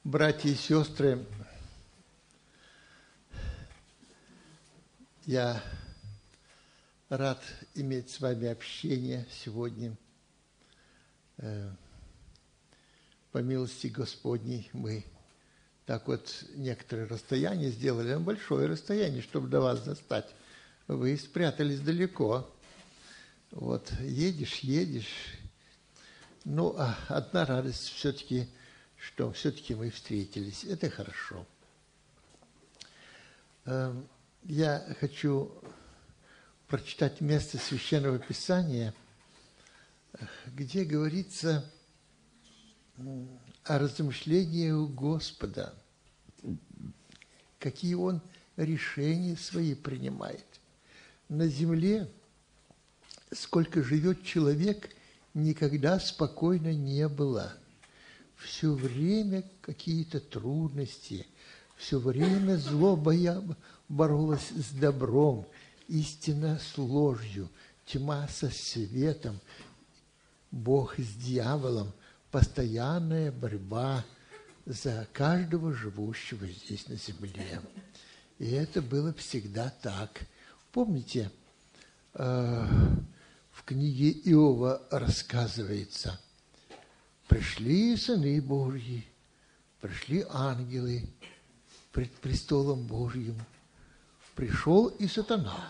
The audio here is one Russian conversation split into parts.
Братья и сестры, я рад иметь с вами общение сегодня. По милости Господней мы так вот некоторое расстояние сделали, большое расстояние, чтобы до вас достать. Вы спрятались далеко. Вот едешь. Ну, а одна радость все-таки, что все-таки мы встретились. Это хорошо. Я хочу прочитать место Священного Писания, где говорится о размышлении у Господа, какие Он решения свои принимает. На земле, сколько живет человек, никогда спокойно не было. Все время какие-то трудности, все время зло боролось с добром, истина с ложью, тьма со светом, Бог с дьяволом, постоянная борьба за каждого живущего здесь на земле. И это было всегда так. Помните, в книге Иова рассказывается: пришли сыны Божьи, пришли ангелы пред престолом Божьим, пришел и сатана.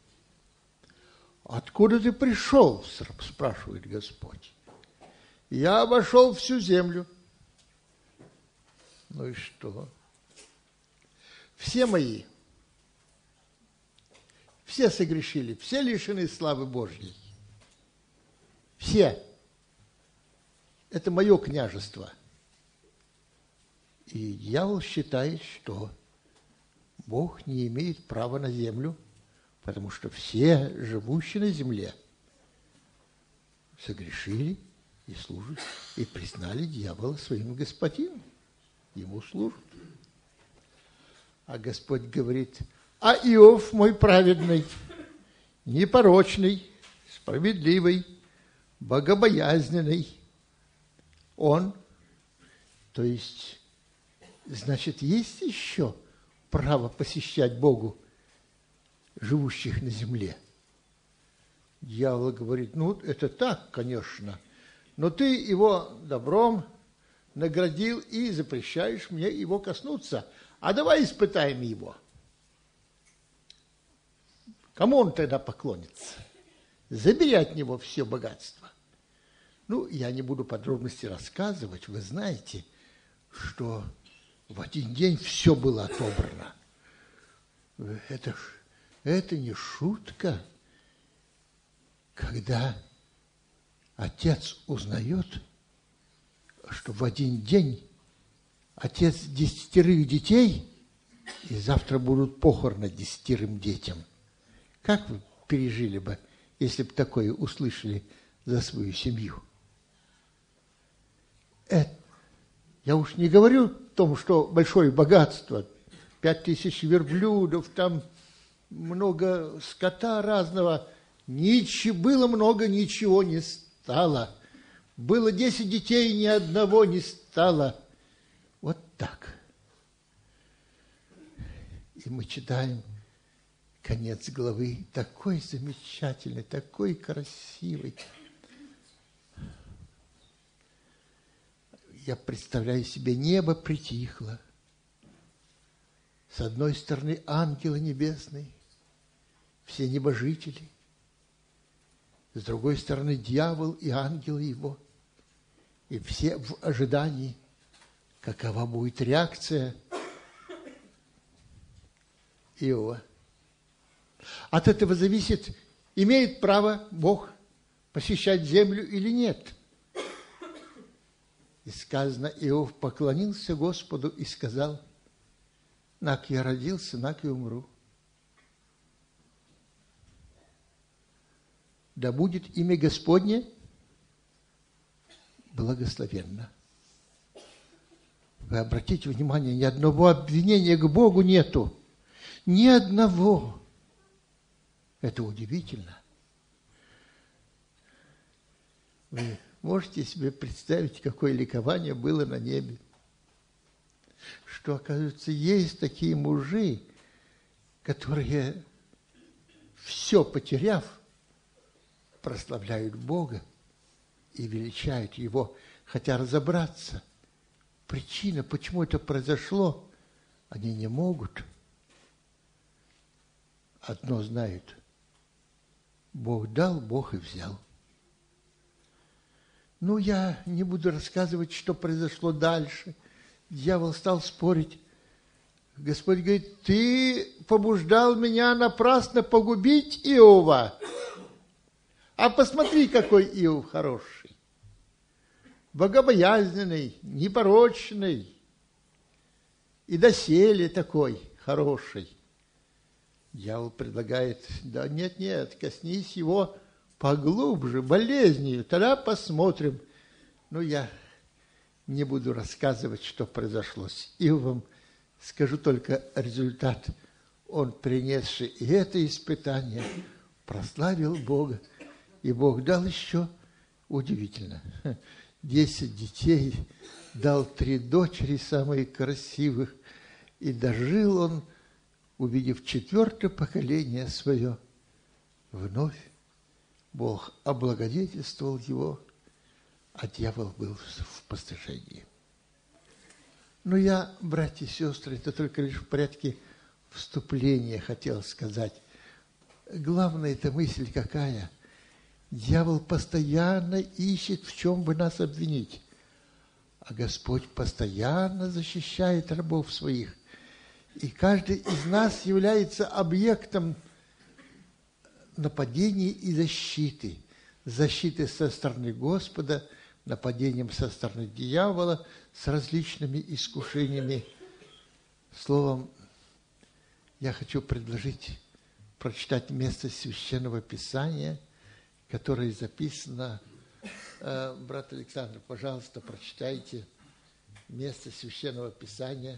Откуда ты пришел, спрашивает Господь. Я обошел всю землю. Ну и что? Все мои, все согрешили, все лишены славы Божьей. Все. Это мое княжество. И дьявол считает, что Бог не имеет права на землю, потому что все живущие на земле согрешили и служат, и признали дьявола своим господином. Ему служат. А Господь говорит: а Иов мой праведный, непорочный, справедливый, богобоязненный, он, то есть, значит, есть еще право посещать Богу живущих на земле. Дьявол говорит: ну, это так, конечно, но ты его добром наградил и запрещаешь мне его коснуться. А давай испытаем его. Кому он тогда поклонится? Забери от него все богатство. Ну, я не буду подробности рассказывать. Вы знаете, что в один день все было отобрано. Это не шутка, когда отец узнает, что в один день отец 10 детей, и завтра будут похороны 10 детям. Как вы пережили бы, если бы такое услышали за свою семью? Я уж не говорю о том, что большое богатство, 5000 верблюдов, там много скота разного, было много, ничего не стало. Было 10 детей, ни одного не стало. Вот так. И мы читаем конец главы, такой замечательный, такой красивый. Я представляю себе, небо притихло. С одной стороны ангелы небесные, все небожители. С другой стороны дьявол и ангелы его. И все в ожидании, какова будет реакция Иова. От этого зависит, имеет право Бог посещать землю или нет. И сказано, Иов поклонился Господу и сказал: нак я родился, нак и умру. Да будет имя Господне благословенно. Вы обратите внимание, ни одного обвинения к Богу нету. Ни одного. Это удивительно. Вы можете себе представить, какое ликование было на небе? что, оказывается, есть такие мужи, которые, все потеряв, прославляют Бога и величают Его, хотя разобраться, причина, почему это произошло, они не могут. Одно знают: Бог дал, Бог и взял. Ну, я не буду рассказывать, что произошло дальше. Дьявол стал спорить. Господь говорит: ты побуждал меня напрасно погубить Иова. А посмотри, какой Иов хороший. Богобоязненный, непорочный. И доселе такой хороший. Дьявол предлагает: да нет, коснись его поглубже, болезнью, тогда посмотрим. Но я не буду рассказывать, что произошло с Иовом, скажу только результат. Он, принесший и это испытание, прославил Бога, и Бог дал еще, удивительно, 10 детей, дал 3 дочери, самые красивых, и дожил он, увидев 4-е поколение свое, вновь Бог облагодетельствовал его, а дьявол был в постыжении. Но я, братья и сестры, это только лишь в порядке вступления хотел сказать. Главная эта мысль какая? Дьявол постоянно ищет, в чем бы нас обвинить, а Господь постоянно защищает рабов своих. И каждый из нас является объектом нападения и защиты. Защиты со стороны Господа, нападением со стороны дьявола, с различными искушениями. Словом, я хочу предложить прочитать место Священного Писания, которое записано. Брат Александр, пожалуйста, прочитайте место Священного Писания.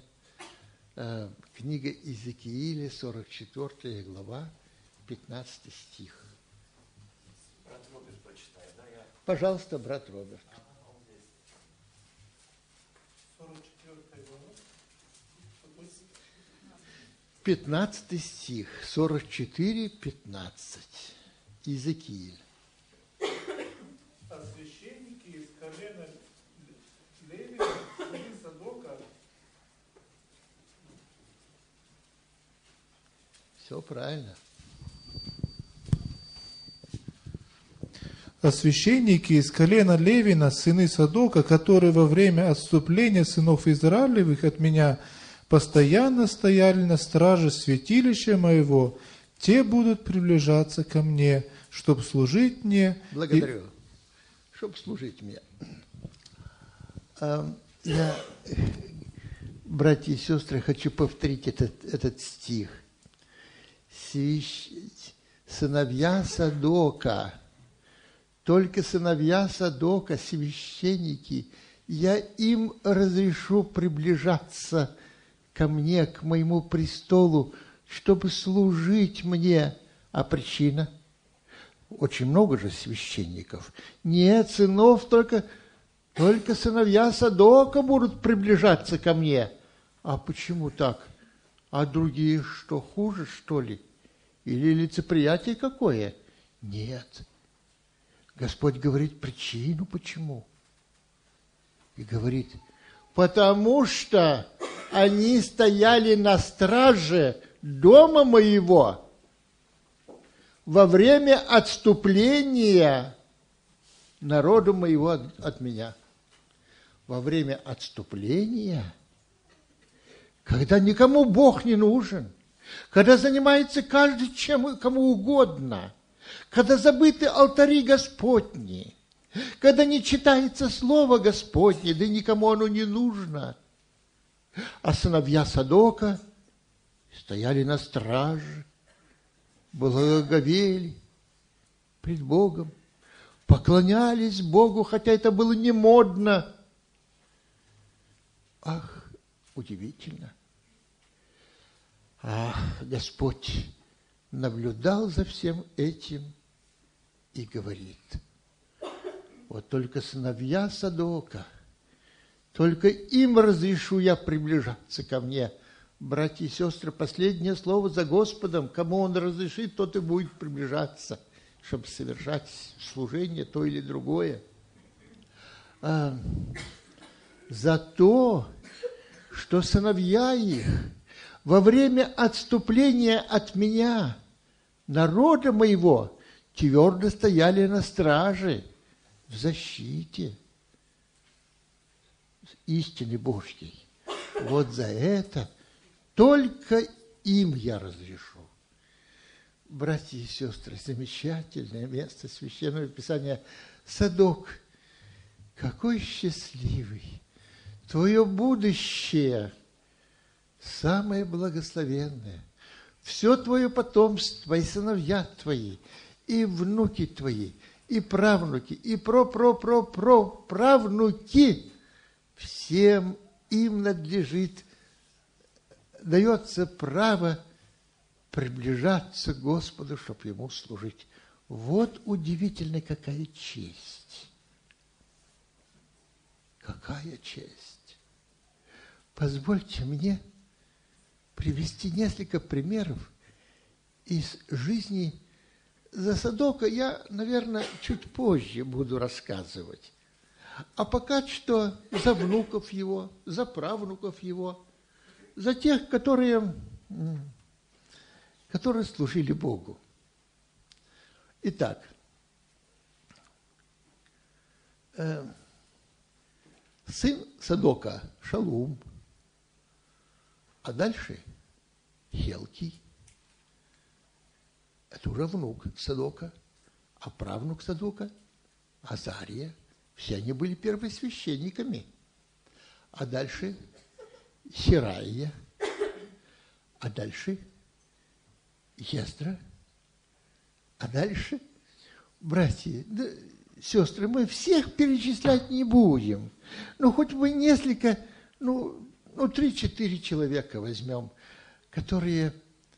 Книга Иезекииля, 44 глава, 15 стих. Брат Роберт прочитает, да? Пожалуйста, брат Роберт. 44 глава. 15 стих, 44, 15. Иезекииль. А священники из колена Левина, сыны Садока. Все правильно. А священники из колена Левина, сыны Садока, которые во время отступления сынов Израилевых от меня постоянно стояли на страже святилища моего, те будут приближаться ко мне, чтобы служить мне. Благодарю. Чтобы служить мне. Я, братья и сестры, хочу повторить этот стих. Сыновья Садока, только сыновья Садока, священники, я им разрешу приближаться ко мне, к моему престолу, чтобы служить мне. А причина? Очень много же священников. Нет, сынов, только сыновья Садока будут приближаться ко мне. А почему так? А другие что, хуже, что ли? Или лицеприятие какое? Нет. Господь говорит причину, почему. И говорит: потому что они стояли на страже дома моего во время отступления народа моего от меня. Во время отступления, когда никому Бог не нужен, когда занимается каждый чем кому угодно, когда забыты алтари Господни, когда не читается Слово Господне, да никому оно не нужно. А сыновья Садока стояли на страже, благоговели пред Богом, поклонялись Богу, хотя это было не модно. Ах, удивительно. Ах, Господь наблюдал за всем этим и говорит: вот только сыновья Садока, Только им разрешу я приближаться ко мне. Братья и сестры, последнее слово за Господом. Кому Он разрешит, тот и будет приближаться, чтобы совершать служение то или другое. За то, что сыновья их во время отступления от меня, народа моего, твердо стояли на страже, в защите истины Божьей. Вот за это только им я разрешу. Братья и сестры, замечательное место Священного Писания. Садок, какой счастливый! Твое будущее самое благословенное. Все твое потомство, и сыновья твои, и внуки твои, и правнуки, и правнуки, всем им надлежит, дается право приближаться к Господу, чтобы Ему служить. Вот удивительная какая честь. Какая честь. Позвольте мне привести несколько примеров из жизни за Садока. Я, наверное, чуть позже буду рассказывать. А пока что за внуков его, за правнуков его, за тех, которые служили Богу. Итак, сын Садока Шалум, а дальше Хелкий. Это уже внук Садока, а правнук Садока Азария. Все они были первосвященниками. А дальше Сираия, а дальше Ездра, а дальше, братья, да, сестры, мы всех перечислять не будем. Ну, хоть бы несколько, 3-4 человека возьмем, которых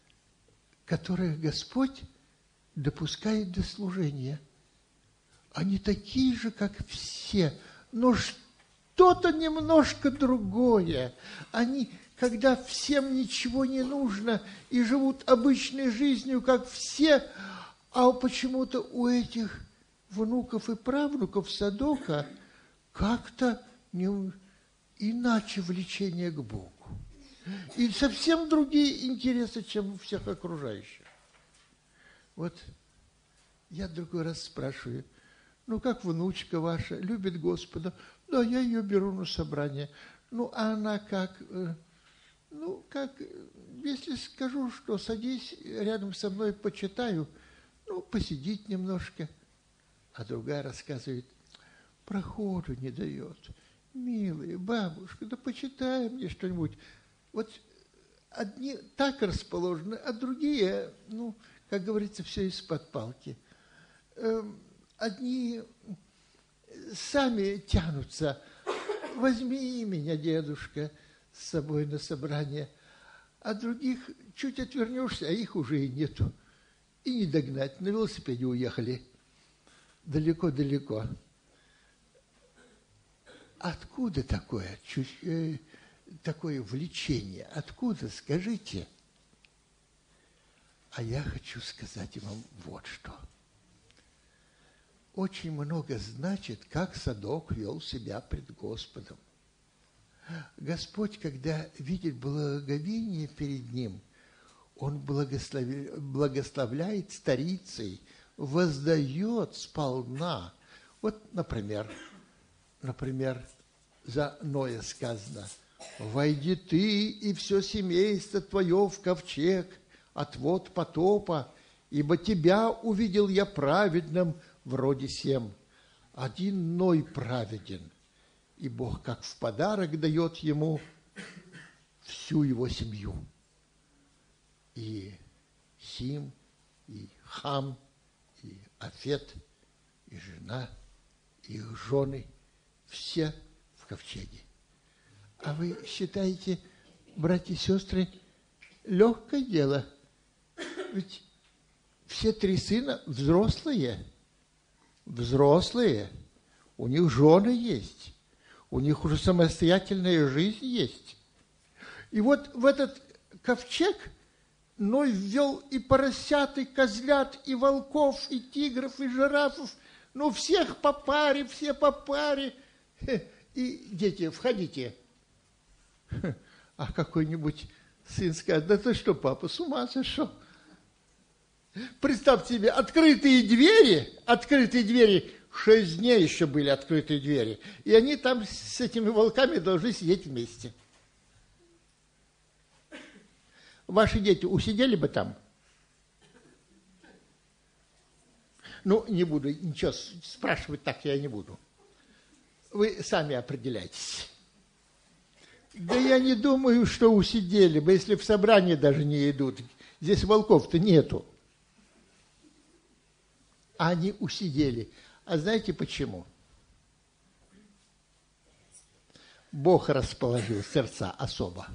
Господь допускает до служения. Они такие же, как все, но что-то немножко другое. Они, когда всем ничего не нужно и живут обычной жизнью, как все, а почему-то у этих внуков и правнуков Садока как-то иначе влечение к Богу. И совсем другие интересы, чем у всех окружающих. Вот я другой раз спрашиваю, как внучка ваша любит Господа? Да, я ее беру на собрание. А она как? Если скажу, что садись рядом со мной, почитаю, посидеть немножко. А другая рассказывает, проходу не дает. Милая бабушка, да почитай мне что-нибудь. Вот одни так расположены, а другие, как говорится, все из-под палки. Одни сами тянутся. Возьми меня, дедушка, с собой на собрание. А других чуть отвернешься, а их уже и нету. И не догнать. На велосипеде уехали. Далеко-далеко. Откуда такое влечение? Откуда, скажите? А я хочу сказать вам вот что. Очень много значит, как Садок вел себя пред Господом. Господь, когда видит благовение перед Ним, Он благословляет старицей, воздает сполна. Вот, например, за Ноя сказано, «Войди ты и все семейство твое в ковчег, от вод потопа, ибо тебя увидел я праведным вроде сем». Один Ной праведен, и Бог как в подарок дает ему всю его семью. И Сим, и Хам, и Афет, и жена, и их жены, все в ковчеге. А вы считаете, братья и сестры, легкое дело? Ведь все 3 сына взрослые, у них жены есть, У них уже самостоятельная жизнь есть. И вот в этот ковчег Ной ввел и поросят, и козлят, и волков, и тигров, и жирафов. Ну, всех по паре, все по паре. И дети, входите. А какой-нибудь сын скажет: да ты что, папа, с ума сошел? Представь себе, открытые двери, 6 дней еще были открытые двери, и они там с этими волками должны сидеть вместе. Ваши дети усидели бы там? Ну, не буду, ничего, спрашивать так я не буду. Вы сами определяйтесь. Да я не думаю, что усидели бы, если в собрании даже не идут. Здесь волков-то нету. А они усидели. А знаете почему? Бог расположил сердца особо.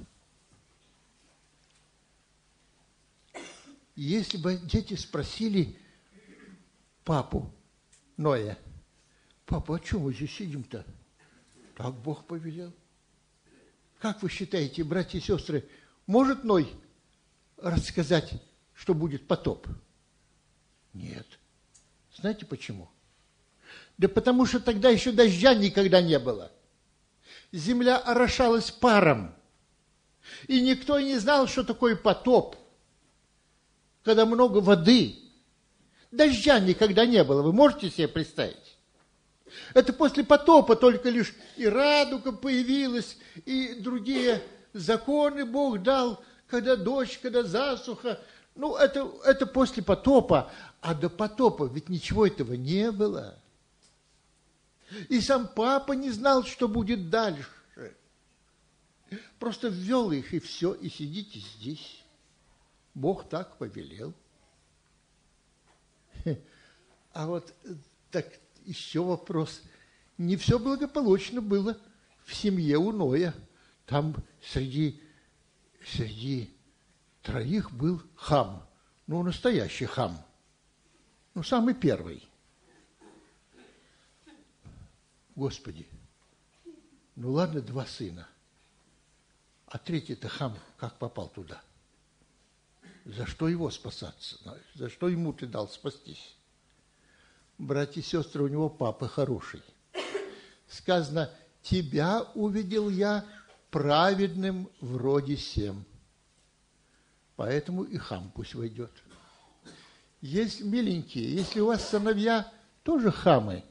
Если бы дети спросили папу Ноя: папа, а чего мы здесь сидим-то? Так Бог повелел. Как вы считаете, братья и сестры, может Ной рассказать, что будет потоп? Нет. Знаете почему? Да потому что тогда еще дождя никогда не было. Земля орошалась паром. И никто не знал, что такое потоп, когда много воды. Дождя никогда не было. Вы можете себе представить? Это после потопа только лишь и радуга появилась, и другие законы Бог дал, когда дождь, когда засуха. Ну, это после потопа. А до потопа ведь ничего этого не было. И сам папа не знал, что будет дальше. Просто ввел их, и все, и сидите здесь. Бог так повелел. А вот так еще вопрос. Не все благополучно было в семье у Ноя. Там среди 3 был Хам. Ну, настоящий Хам. Ну, самый первый. Господи, ну ладно, 2 сына. А 3-й-то Хам как попал туда? За что его спасаться? За что ему ты дал спастись? Братья и сестры, у него папа хороший. Сказано: тебя увидел я праведным вроде сем. Поэтому и Хам пусть войдет. Есть, миленькие, если у вас сыновья тоже хамы,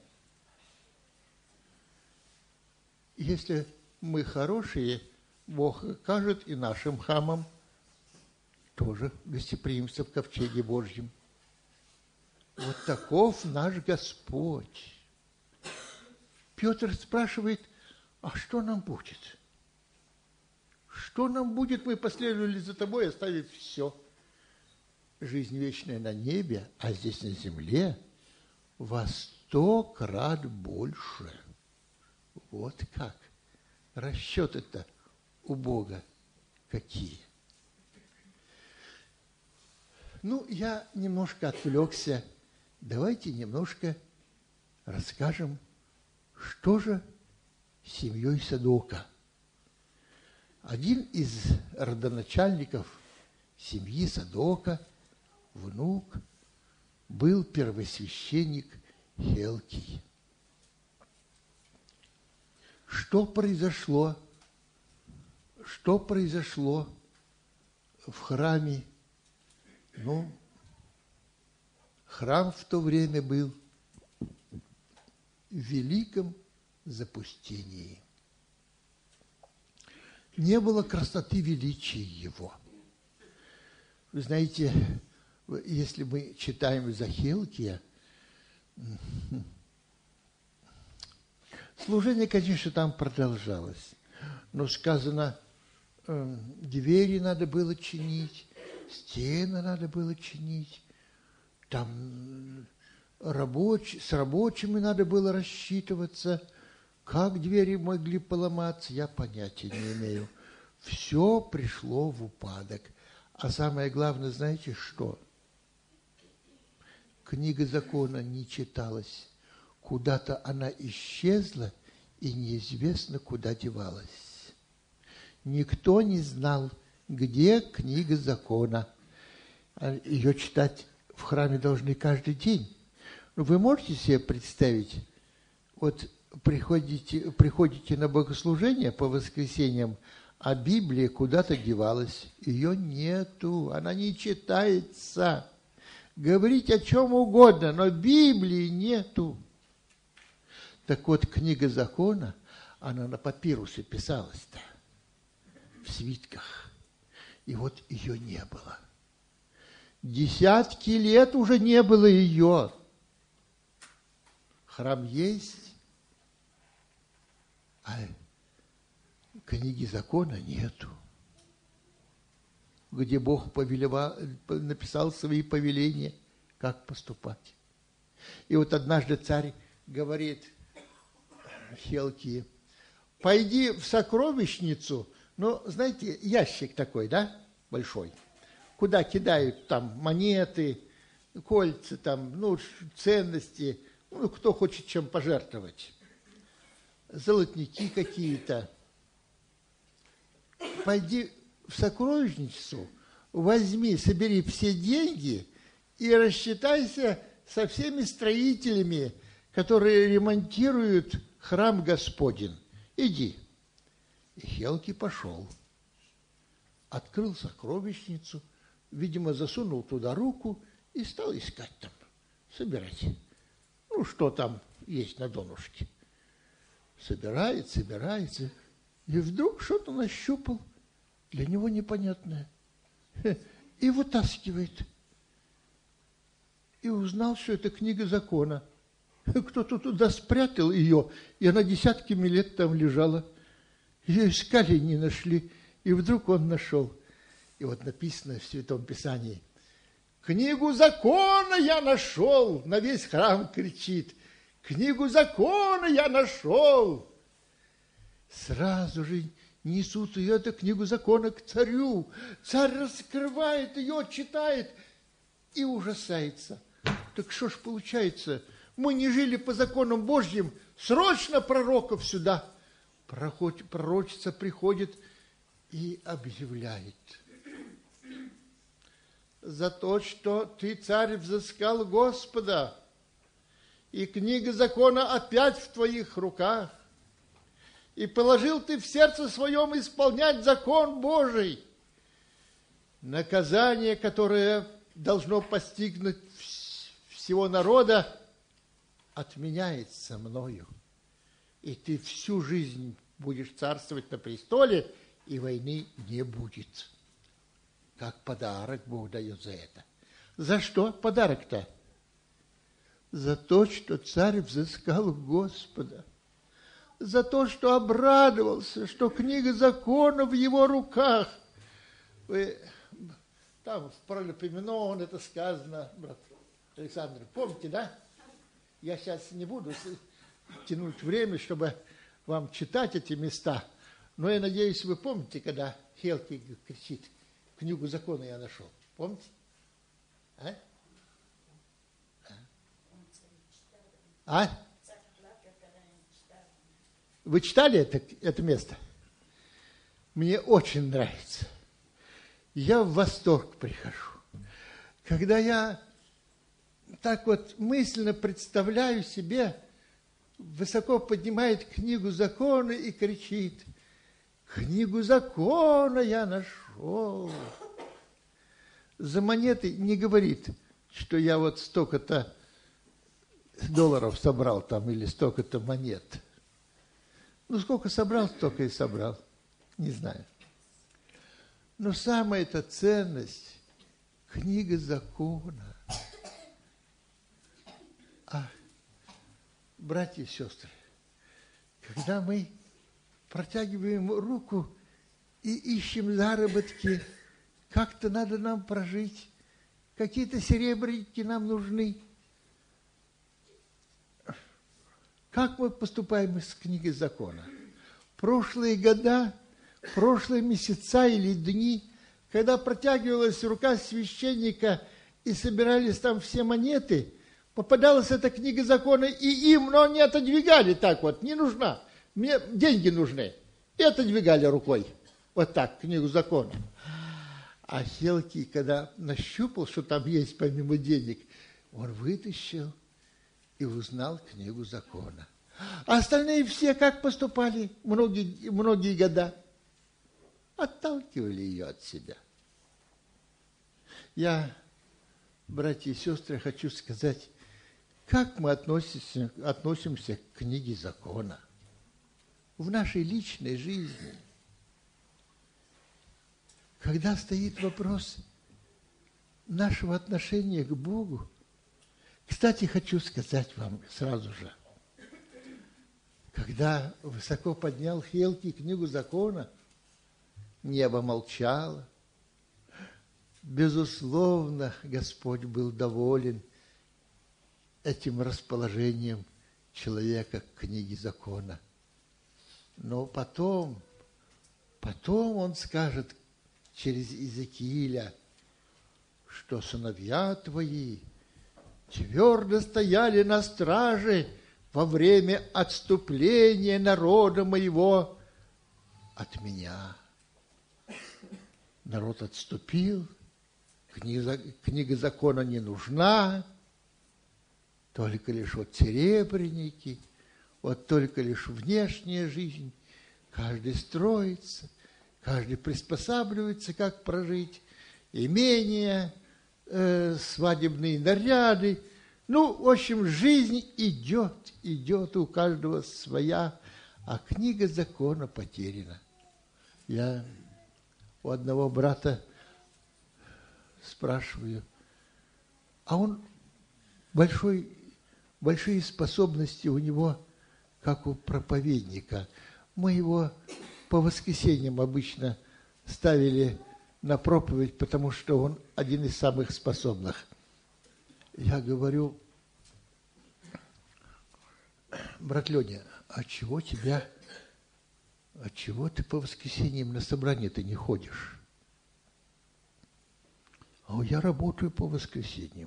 если мы хорошие, Бог кажет и нашим хамам тоже гостеприимство в ковчеге Божьем. Вот таков наш Господь. Петр спрашивает: а что нам будет? Что нам будет? Мы последовали за тобой, оставив все. Жизнь вечная на небе, а здесь на земле во 100 крат больше. Вот как. Расчеты-то у Бога какие. Ну, я немножко отвлекся. Давайте немножко расскажем, что же с семьей Садока. Один из родоначальников семьи Садока, внук, был первосвященник Хелкий. Что произошло? Что произошло в храме? Ну, храм в то время был в великом запустении. Не было красоты величия его. Вы знаете, если мы читаем за Хилкия, служение, конечно, там продолжалось, но сказано, двери надо было чинить, стены надо было чинить, там с рабочими надо было рассчитываться. Как двери могли поломаться, я понятия не имею. Все пришло в упадок. А самое главное, знаете что? Книга закона не читалась. Куда-то она исчезла, и неизвестно, куда девалась. Никто не знал, где книга закона. Ее читать в храме должны каждый день. Но вы можете себе представить, вот приходите на богослужение по воскресеньям, а Библия куда-то девалась. Ее нету, она не читается. Говорить о чем угодно, но Библии нету. Так вот, книга закона, она на папирусе писалась-то, в свитках. И вот ее не было. Десятки лет уже не было ее. Храм есть, а книги закона нету. Где Бог написал свои повеления, как поступать. И вот однажды царь говорит Хилкии: пойди в сокровищницу, ну, знаете, ящик такой, да, большой, куда кидают там монеты, кольца, там, ну, ценности, ну, кто хочет чем пожертвовать, золотники какие-то. Пойди в сокровищницу, возьми, собери все деньги и рассчитайся со всеми строителями, которые ремонтируют храм Господень. Иди. И Хилкий пошел, открыл сокровищницу, видимо, засунул туда руку и стал искать там, собирать. Ну, что там есть на донышке. Собирает, и вдруг что-то нащупал, для него непонятное, и вытаскивает. И узнал, что это книга закона. Кто-то туда спрятал ее, и она десятками лет там лежала. Ее искали, не нашли, и вдруг он нашел. И вот написано в Святом Писании: книгу закона я нашел, на весь храм кричит. Книгу закона я нашел. Сразу же несут ее, эту книгу закона, к царю. Царь раскрывает ее, читает и ужасается. Так что ж получается, мы не жили по законам Божьим, срочно пророков сюда. Пророчица приходит и объявляет: за то, что ты, царь, взыскал Господа, и книга закона опять в твоих руках, и положил ты в сердце своем исполнять закон Божий. Наказание, которое должно постигнуть всего народа, отменяется мною. И ты всю жизнь будешь царствовать на престоле, и войны не будет. Как подарок Бог дает за это. За что подарок-то? За то, что царь взыскал Господа. За то, что обрадовался, что книга закона в его руках. Вы, там в Паралипоменон это сказано, брат Александр, помните, да? Я сейчас не буду тянуть время, чтобы вам читать эти места, но я надеюсь, вы помните, когда Хилкий кричит: книгу закона я нашел. Помните? А? А? Вы читали это место? Мне очень нравится. Я в восторг прихожу. Когда я так вот мысленно представляю себе, высоко поднимает книгу закона и кричит: книгу закона я нашел. За монеты не говорит, что я вот столько-то долларов собрал там или столько-то монет. Ну, сколько собрал, столько и собрал. Не знаю. Но самая эта ценность – книга закона. Братья и сестры, когда мы протягиваем руку и ищем заработки, как-то надо нам прожить, какие-то серебряники нам нужны. Как мы поступаем с книгой закона? Прошлые года, прошлые месяца или дни, когда протягивалась рука священника и собирались там все монеты, попадалась эта книга закона и им, но не отодвигали так вот, не нужна. мне деньги нужны. И отодвигали рукой. Вот так, книгу закона. А Хилкий, когда нащупал, что там есть помимо денег, он вытащил и узнал книгу закона. А остальные все как поступали многие года? Отталкивали ее от себя. Я, братья и сестры, хочу сказать, как мы относимся к книге закона в нашей личной жизни. Когда стоит вопрос нашего отношения к Богу, кстати, хочу сказать вам сразу же, когда высоко поднял Хилкий книгу закона, небо молчало. Безусловно, Господь был доволен этим расположением человека к книге закона. Но потом он скажет через Иезекииля, что сыновья твои твердо стояли на страже во время отступления народа моего от меня. Народ отступил, книга закона не нужна, только лишь вот серебряники, вот только лишь внешняя жизнь. Каждый строится, каждый приспосабливается, как прожить, имения, свадебные наряды. Ну, в общем, жизнь идет у каждого своя, а книга закона потеряна. Я у одного брата спрашиваю, а он большие способности у него, как у проповедника. Мы его по воскресеньям обычно ставили на проповедь, потому что он один из самых способных. Я говорю, брат Леня, а чего ты по воскресеньям на собрание-то не ходишь? А я работаю по воскресеньям.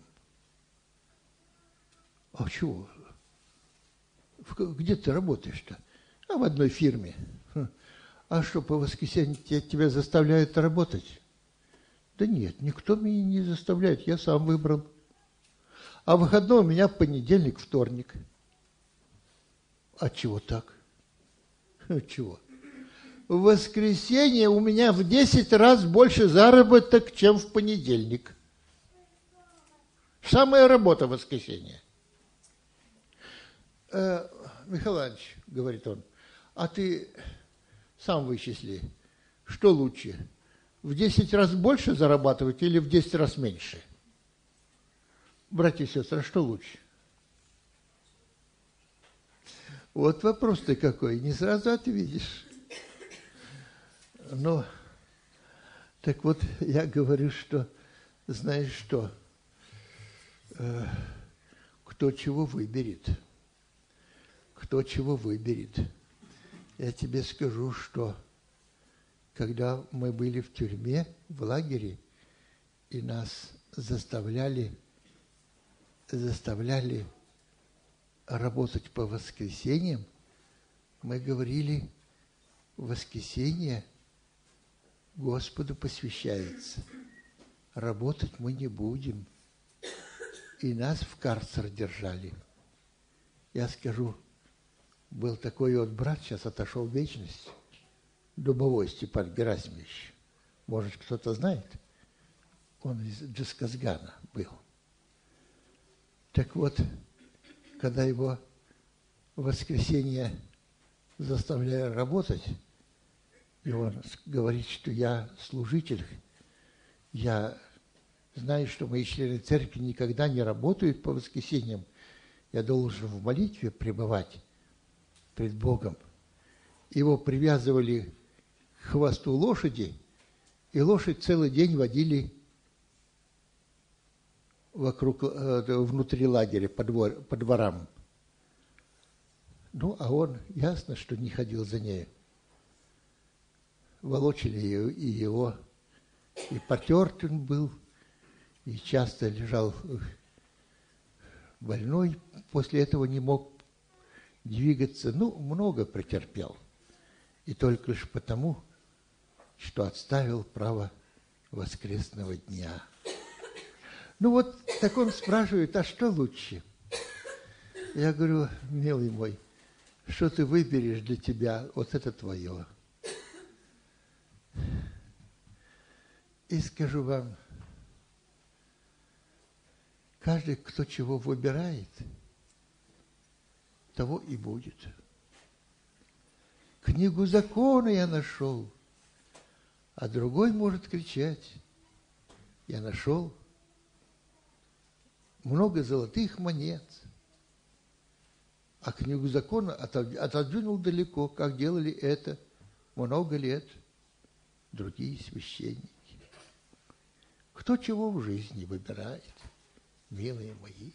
А чего? Где ты работаешь-то? А в одной фирме. А что, по воскресеньям тебя заставляют работать? Да нет, никто меня не заставляет, я сам выбрал. А выходной у меня понедельник, вторник. А чего так? Чего? В воскресенье у меня в 10 раз больше заработок, чем в понедельник. Самая работа в воскресенье. Михаил Иванович, говорит он, а ты сам вычисли, что лучше, в 10 раз больше зарабатывать или в 10 раз меньше? Братья и сестры, а что лучше? Вот вопрос-то какой, не сразу ответишь. Ну, так вот, я говорю, что, знаешь что, кто чего выберет. Кто чего выберет. Я тебе скажу, что когда мы были в тюрьме, в лагере, и нас заставляли работать по воскресеньям, мы говорили, воскресенье Господу посвящается. Работать мы не будем. И нас в карцер держали. Я скажу, был такой вот брат, сейчас отошел в вечность, Дубовой Степан Герасимович. Может, кто-то знает? Он из Джисказгана был. Так вот, когда его в воскресенье заставляли работать, и он говорит, что я служитель, я знаю, что мои члены церкви никогда не работают по воскресеньям, я должен в молитве пребывать пред Богом. Его привязывали к хвосту лошади, и лошадь целый день водили внутри лагеря, по дворам. Ну, а он, ясно, что не ходил за нею. Волочили его, и потертый он был, и часто лежал больной, после этого не мог двигаться, ну, много претерпел. И только лишь потому, что отставил право воскресного дня. Ну вот, так он спрашивает, а что лучше? Я говорю, милый мой, что ты выберешь для тебя, вот это твое. И скажу вам, каждый, кто чего выбирает, того и будет. Книгу закона я нашел, а другой может кричать. Я нашел много золотых монет, а книгу закона отодвинул далеко, как делали это много лет другие священники. Кто чего в жизни выбирает, милые мои.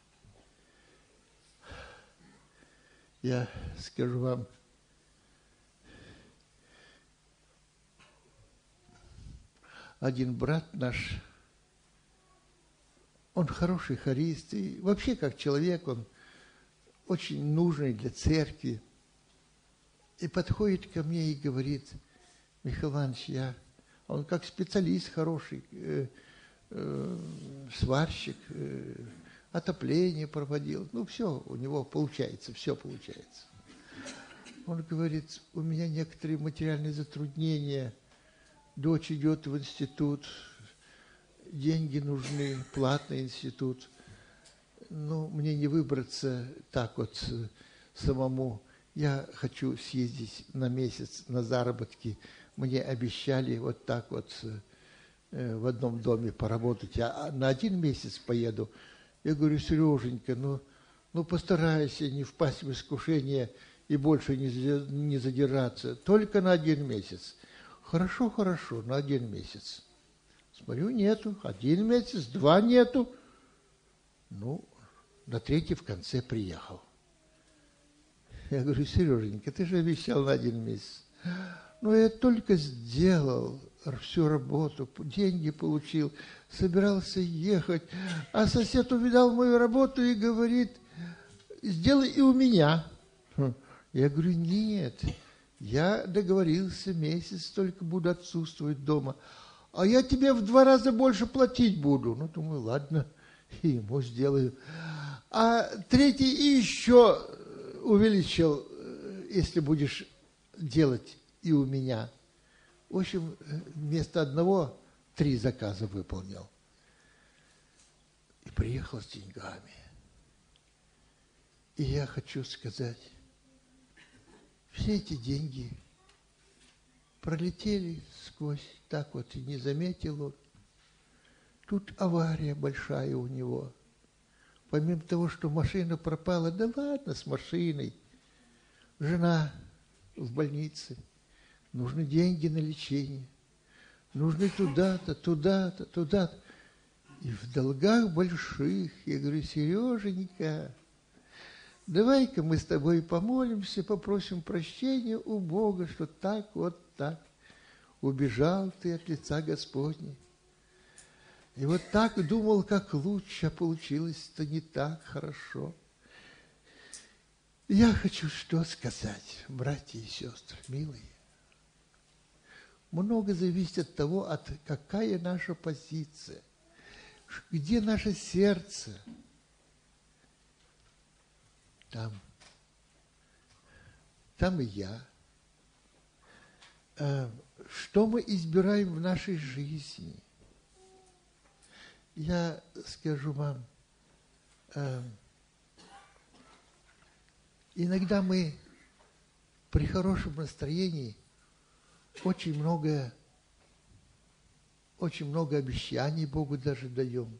Я скажу вам, один брат наш, он хороший хорист, и вообще как человек, он очень нужный для церкви. И подходит ко мне и говорит, Михаил Иванович, он как специалист хороший, сварщик, отопление проводил. Ну, все у него получается, все получается. Он говорит, у меня некоторые материальные затруднения, дочь идет в институт, деньги нужны, платный институт. Ну, мне не выбраться так вот самому. Я хочу съездить на месяц на заработки. Мне обещали вот так вот в одном доме поработать. Я на 1 месяц поеду. Я говорю, Сереженька, ну постарайся не впасть в искушение и больше не задержаться. Только на 1 месяц. Хорошо, на 1 месяц. Смотрю, нету. 1 месяц, 2 нету. Ну, на 3 в конце приехал. Я говорю, Сереженька, ты же обещал на 1 месяц. Ну, я только сделал всю работу, деньги получил, собирался ехать. А сосед увидал мою работу и говорит, сделай и у меня. Я говорю, нет, я договорился, месяц только буду отсутствовать дома. А я тебе в 2 раза больше платить буду. Ну, думаю, ладно, и ему сделаю. А 3 еще увеличил, если будешь делать и у меня. В общем, вместо 1 3 заказа выполнил. И приехал с деньгами. И я хочу сказать, все эти деньги пролетели сквозь, так вот и не заметил он. Тут авария большая у него. Помимо того, что машина пропала, да ладно с машиной. Жена в больнице. Нужны деньги на лечение. Нужны туда-то, туда-то, туда-то. И в долгах больших. Я говорю, Сереженька, давай-ка мы с тобой помолимся, попросим прощения у Бога, что так вот так убежал ты от лица Господня. И вот так думал, как лучше, а получилось-то не так хорошо. Я хочу что сказать, братья и сестры, милые. Много зависит от того, какая наша позиция, где наше сердце. Там и я. Что мы избираем в нашей жизни? Я скажу вам, иногда мы при хорошем настроении очень много обещаний Богу даже даем.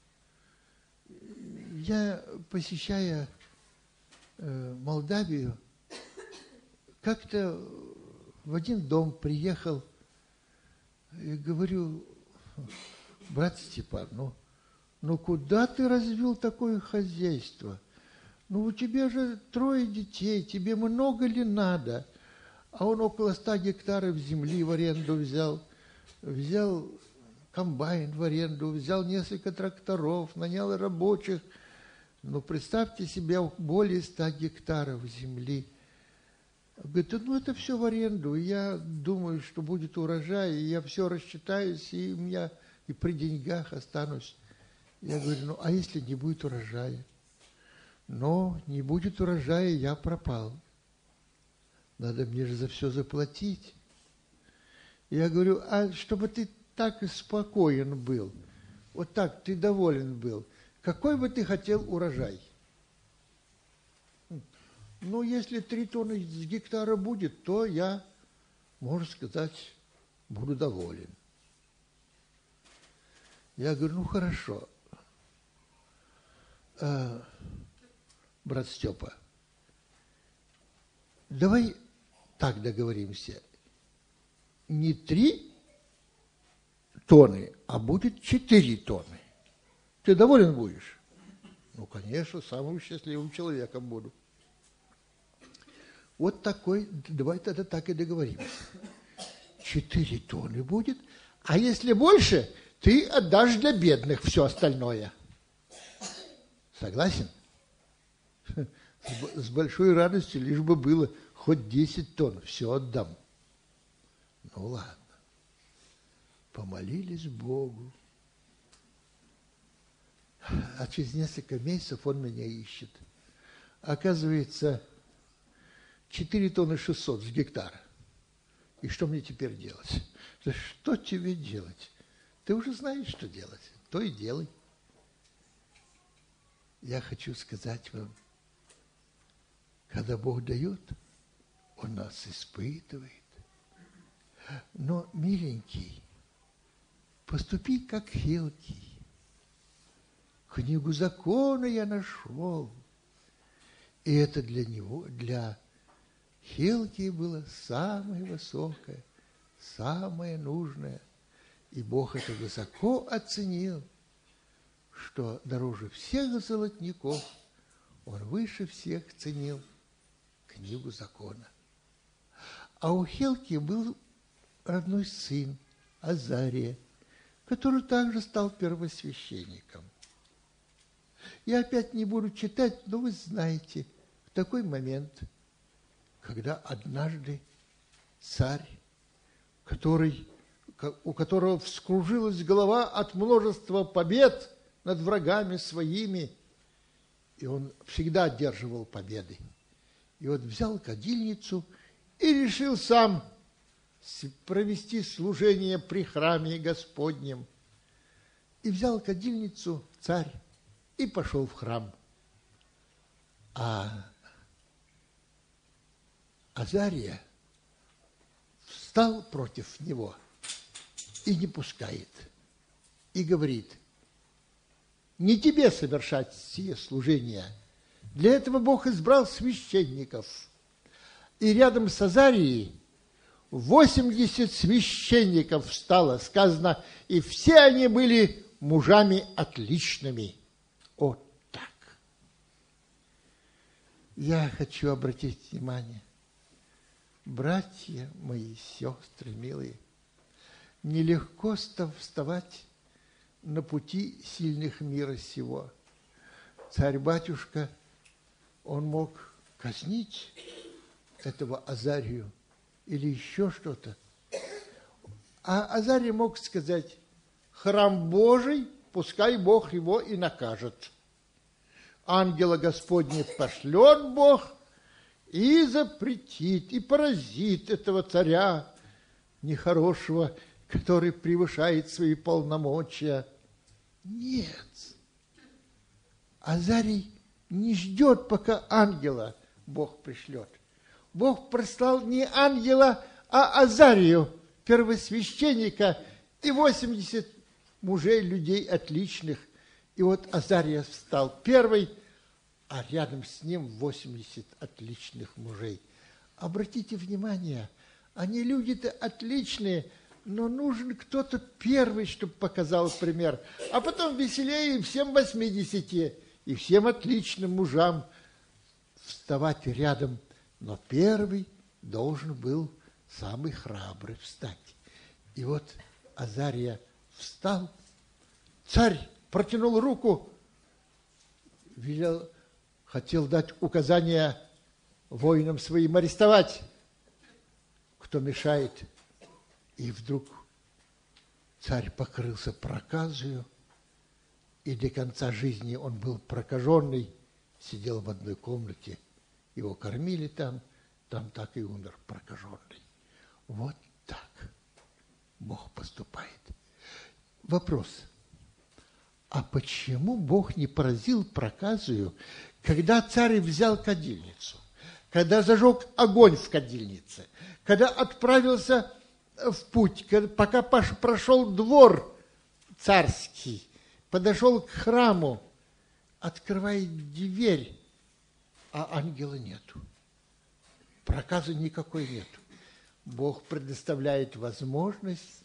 Я, посещая Молдавию, как-то в один дом приехал и говорю, брат Степан, ну куда ты развил такое хозяйство? Ну у тебя же 3 детей, тебе много ли надо? А он около 100 гектаров земли в аренду взял комбайн в аренду, взял несколько тракторов, нанял рабочих. Ну, представьте себе более 100 гектаров земли. Говорит, ну, это все в аренду. Я думаю, что будет урожай, и я все рассчитаюсь, и у меня и при деньгах останусь. Я говорю, ну, а если не будет урожая? Но не будет урожая, я пропал. Надо мне же за все заплатить. Я говорю, а чтобы ты так спокоен был, вот так ты доволен был, какой бы ты хотел урожай? Ну, если 3 тонны с гектара будет, то я, можно сказать, буду доволен. Я говорю, ну, хорошо. Брат Степа, давай так договоримся. Не 3 тонны, а будет 4 тонны. Ты доволен будешь? Ну, конечно, самым счастливым человеком буду. Вот такой, давай тогда так и договоримся. 4 тонны будет, а если больше, ты отдашь для бедных все остальное. Согласен? С большой радостью, лишь бы было хоть 10 тонн, все отдам. Ну ладно. Помолились Богу. А через несколько месяцев он меня ищет. Оказывается, 4 тонны 600 с гектара. И что мне теперь делать? Да что тебе делать? Ты уже знаешь, что делать. То и делай. Я хочу сказать вам, когда Бог дает, Он нас испытывает. Но, миленький, поступи как Хилкий. Книгу закона я нашел. И это для него, для Хилкии было самое высокое, самое нужное. И Бог это высоко оценил, что дороже всех золотников Он выше всех ценил книгу закона. А у Хилкии был родной сын Азария, который также стал первосвященником. Я опять не буду читать, но вы знаете, в такой момент, когда однажды царь, у которого вскружилась голова от множества побед над врагами своими, и он всегда одерживал победы, и вот взял кадильницу и решил сам провести служение при храме Господнем. И взял кадильницу царь и пошел в храм. А Азария встал против него и не пускает. И говорит, не тебе совершать сие служение. Для этого Бог избрал священников. И рядом с Азарией 80 священников встало, сказано, и все они были мужами отличными. Вот так. Я хочу обратить внимание, братья мои, сестры милые, нелегко вставать на пути сильных мира сего. Царь-батюшка, он мог казнить этого Азарию или еще что-то. А Азарий мог сказать, храм Божий, пускай Бог его и накажет. Ангела Господня пошлет Бог и запретит, и поразит этого царя нехорошего, который превышает свои полномочия. Нет. Азарий не ждет, пока ангела Бог пришлет. Бог прислал не ангела, а Азарию, первосвященника, и 80 мужей, людей отличных. И вот Азария встал первый, а рядом с ним 80 отличных мужей. Обратите внимание, они люди-то отличные, но нужен кто-то первый, чтобы показал пример. А потом веселее всем 80 и всем отличным мужам вставать рядом. Но первый должен был самый храбрый встать. И вот Азария встал, царь протянул руку, хотел дать указания воинам своим арестовать, кто мешает. И вдруг царь покрылся проказою, и до конца жизни он был прокаженный, сидел в одной комнате, его кормили там так и умер прокаженный. Вот так Бог поступает. Вопрос. А почему Бог не поразил проказою, когда царь взял кадильницу, когда зажег огонь в кадильнице, когда отправился в путь, пока прошел двор царский, подошел к храму, открывает дверь, а ангела нету. Проказа никакой нету. Бог предоставляет возможность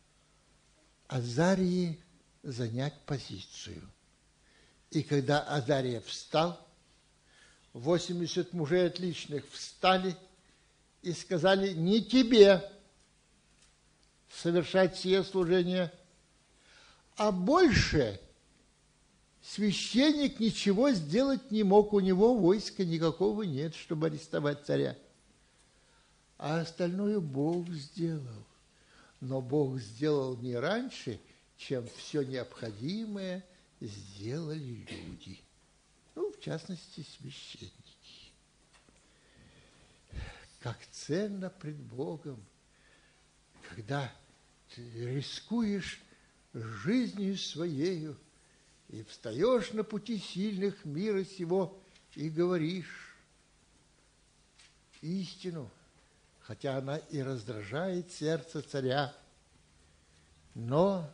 Азарии занять позицию. И когда Азария встал, 80 мужей отличных встали и сказали: не тебе совершать сие служение, а больше священник ничего сделать не мог, у него войска никакого нет, чтобы арестовать царя. А остальное Бог сделал. Но Бог сделал не раньше, чем все необходимое сделали люди. Ну, в частности, священники. Как ценно пред Богом, когда ты рискуешь жизнью своею и встаешь на пути сильных мира сего и говоришь истину, хотя она и раздражает сердце царя. Но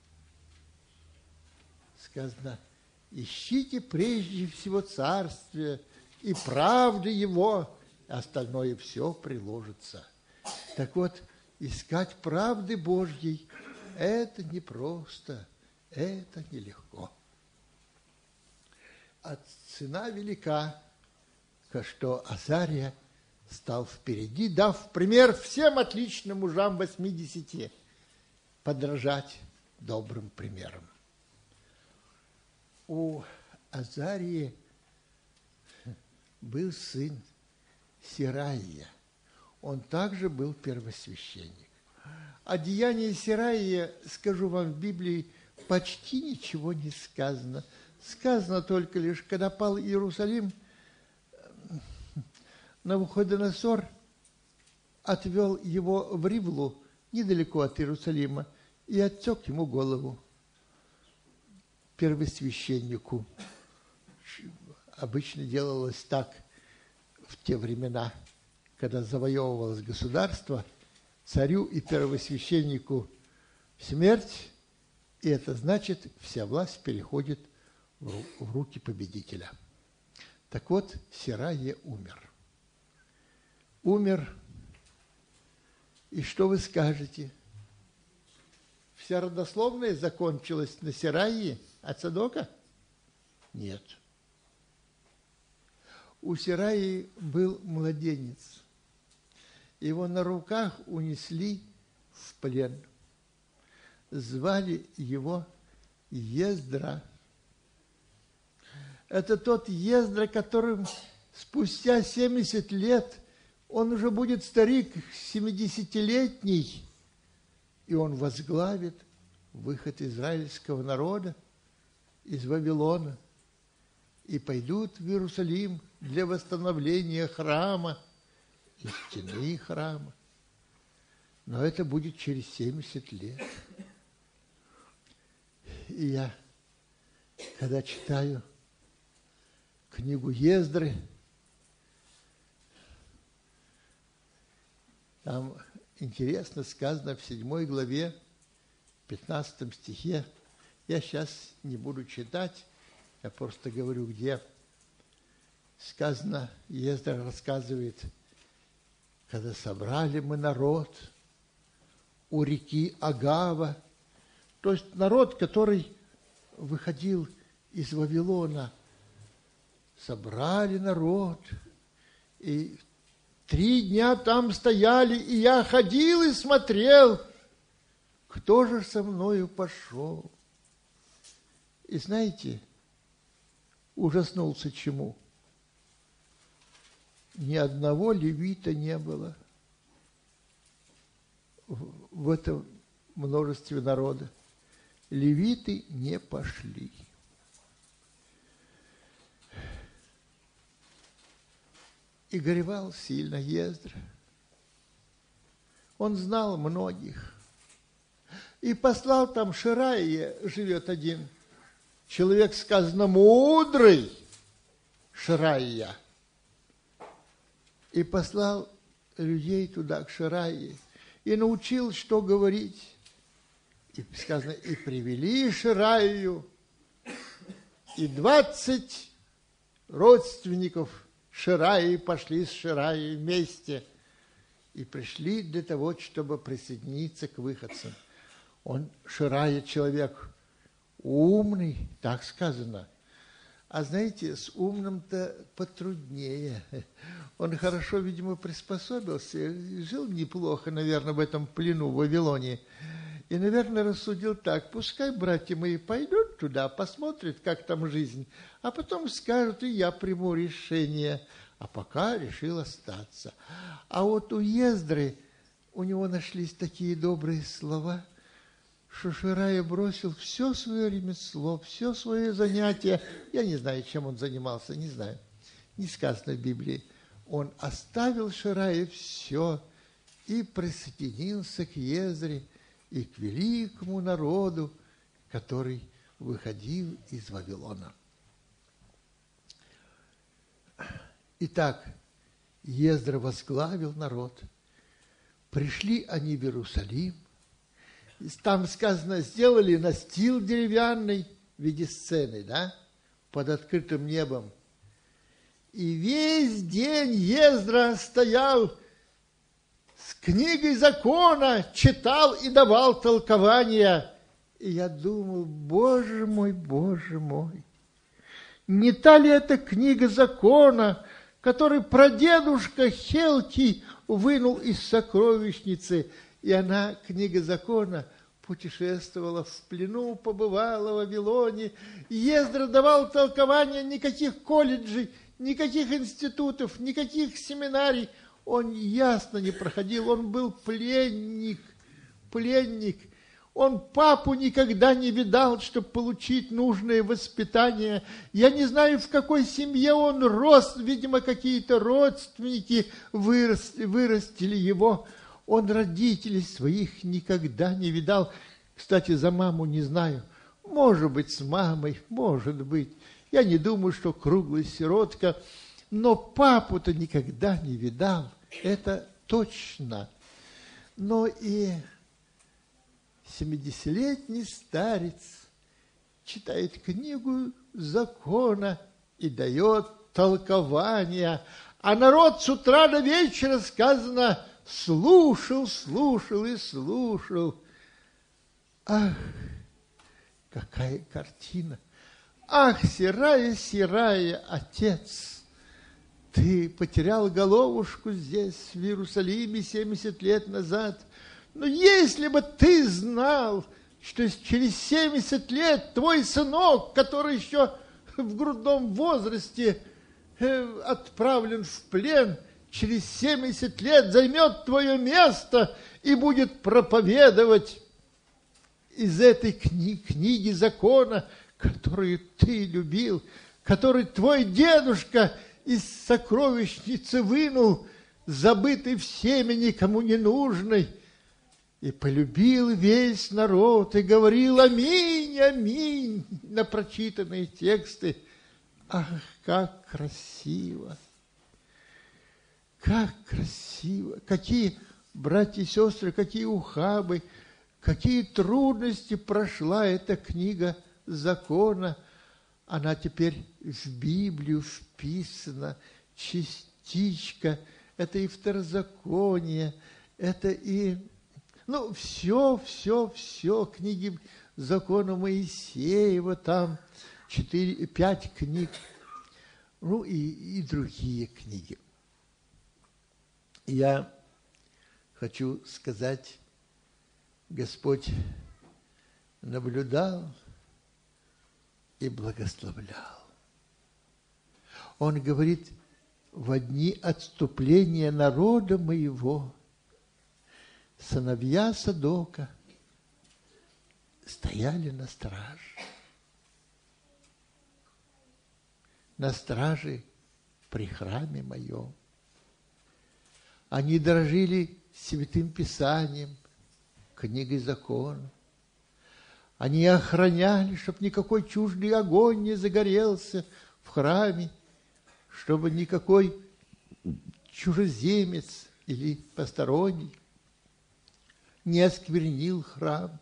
сказано: ищите прежде всего царствие и правды его, остальное все приложится. Так вот, искать правды Божьей – это непросто, это нелегко. А цена велика, что Азария стал впереди, дав пример всем отличным мужам 80 подражать добрым примерам. У Азарии был сын Сираия. Он также был первосвященник. О деянии Сираия, скажу вам, в Библии почти ничего не сказано. Сказано только лишь, когда пал Иерусалим, Навуходоносор отвел его в Ривлу, недалеко от Иерусалима, и отсек ему голову, первосвященнику. Обычно делалось так в те времена, когда завоевывалось государство, царю и первосвященнику смерть, и это значит, вся власть переходит в руки победителя. Так вот, Сираия умер. Умер, и что вы скажете? Вся родословная закончилась на Сираии от Цадока? Нет. У Сираии был младенец. Его на руках унесли в плен. Звали его Ездра. Это тот Ездра, которым спустя 70 лет он уже будет старик, 70-летний, и он возглавит выход израильского народа из Вавилона, и пойдут в Иерусалим для восстановления храма и стены храма. Но это будет через 70 лет. И я, когда читаю книгу Ездры, там интересно сказано в 7 главе, 15 стихе. Я сейчас не буду читать, я просто говорю, где сказано, Ездра рассказывает, когда собрали мы народ у реки Агава, то есть народ, который выходил из Вавилона, собрали народ, и 3 дня там стояли, и я ходил и смотрел, кто же со мною пошел. И знаете, ужаснулся чему? Ни одного левита не было в этом множестве народа. Левиты не пошли. И горевал сильно Ездра. Он знал многих. И послал там Ширая, живет один человек, сказано, мудрый Ширая. И послал людей туда, к Ширае, и научил, что говорить. И сказано, и привели Шираю, и 20 родственников Шираи пошли с Шираей вместе и пришли для того, чтобы присоединиться к выходцам. Он, Ширая, человек умный, так сказано. А знаете, с умным-то потруднее. Он хорошо, видимо, приспособился, жил неплохо, наверное, в этом плену в Вавилоне. И, наверное, рассудил так: пускай братья мои пойдут туда, посмотрят, как там жизнь, а потом скажут, и я приму решение. А пока решил остаться. А вот у Ездры, у него нашлись такие добрые слова, что Ширая бросил все свое ремесло, все свое занятие. Я не знаю, чем он занимался, не знаю. Не сказано в Библии. Он оставил Ширае все и присоединился к Ездре и к великому народу, который выходил из Вавилона. Итак, Ездра возглавил народ. Пришли они в Иерусалим. Там сказано, сделали настил деревянный в виде сцены, да, под открытым небом. И весь день Ездра стоял с книгой закона, читал и давал толкования. И я думал, Боже мой, не та ли это книга закона, который прадедушка Хелкий вынул из сокровищницы? И она, книга закона, путешествовала в плену, побывала в Вавилоне. Ездра давал толкования, никаких колледжей, никаких институтов, никаких семинарий. Он ясно не проходил, он был пленник. Он папу никогда не видал, чтобы получить нужное воспитание. Я не знаю, в какой семье он рос, видимо, какие-то родственники вырастили его. Он родителей своих никогда не видал. Кстати, за маму не знаю. Может быть, с мамой, может быть. Я не думаю, что круглая сиротка. Но папу-то никогда не видал. Это точно. Но и 70-летний старец читает книгу закона и дает толкования. А народ с утра до вечера, сказано, слушал и слушал. Ах, какая картина! Ах, Сирая, отец, ты потерял головушку здесь, в Иерусалиме, 70 лет назад. Но если бы ты знал, что через 70 лет твой сынок, который еще в грудном возрасте отправлен в плен, через 70 лет займет твое место и будет проповедовать из этой книги закона, которую ты любил, который твой дедушка из сокровищницы вынул, забытый всеми, никому не нужный, и полюбил весь народ, и говорил аминь, аминь на прочитанные тексты. Ах, как красиво! Как красиво! Какие, братья и сестры, какие ухабы, какие трудности прошла эта книга закона. Она теперь в Библию вписана, частичка. Это и второзаконие, это и... Ну, все, книги закона Моисеева, там 5 книг, ну и другие книги. Я хочу сказать, Господь наблюдал и благословлял. Он говорит, в дни отступления народа моего сыновья Садока стояли на страже при храме моем. Они дорожили Святым Писанием, книгой закона. Они охраняли, чтобы никакой чуждый огонь не загорелся в храме, чтобы никакой чужеземец или посторонний не осквернил храм.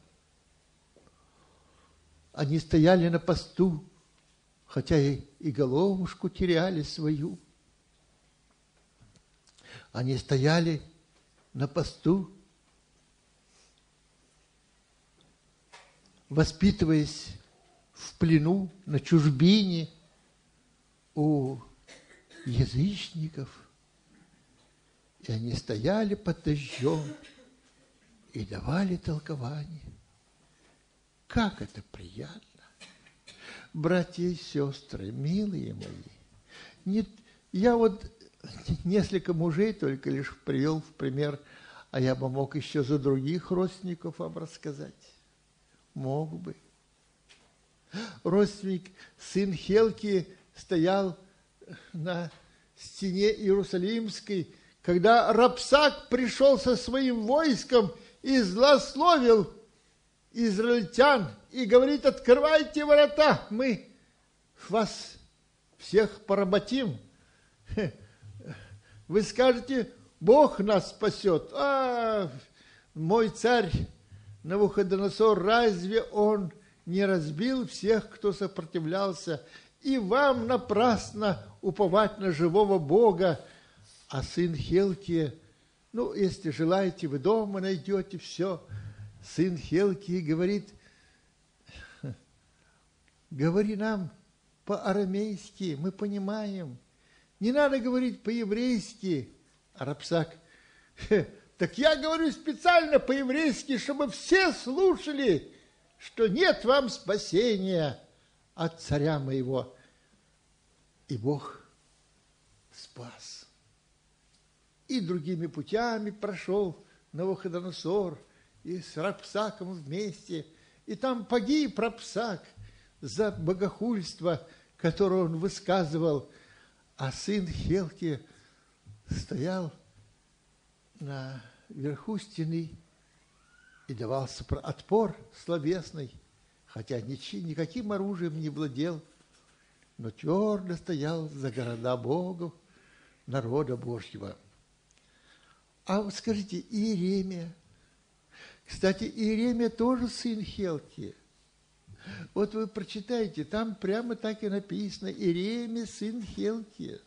Они стояли на посту, хотя и головушку теряли свою. Они стояли на посту, воспитываясь в плену, на чужбине у язычников. И они стояли под дождем и давали толкование. Как это приятно! Братья и сестры, милые мои, я вот несколько мужей только лишь привел в пример, а я бы мог еще за других родственников вам рассказать. Мог бы. Родственник, сын Хелки, стоял на стене Иерусалимской, когда Рапсак пришел со своим войском и злословил израильтян и говорит: открывайте ворота, мы вас всех поработим. Вы скажете, Бог нас спасет. А мой царь Навуходоносор, разве он не разбил всех, кто сопротивлялся? И вам напрасно уповать на живого Бога. А сын Хелкия, если желаете, вы дома найдете все. Сын Хелкии говорит: говори нам по-арамейски, мы понимаем. Не надо говорить по-еврейски. А Рапсак: так я говорю специально по-еврейски, чтобы все слушали, что нет вам спасения от царя моего. И Бог спас. И другими путями прошел Навуходоносор, и с Рапсаком вместе. И там погиб Рапсак за богохульство, которое он высказывал. А сын Хелки стоял на верху стены и давал отпор словесный, хотя никаким оружием не владел, но твердо стоял за города Богов, народа Божьего. А вот скажите, Иеремия. Кстати, Иеремия тоже сын Хелки. Вот вы прочитаете, там прямо так и написано: Иеремия, сын Хелки.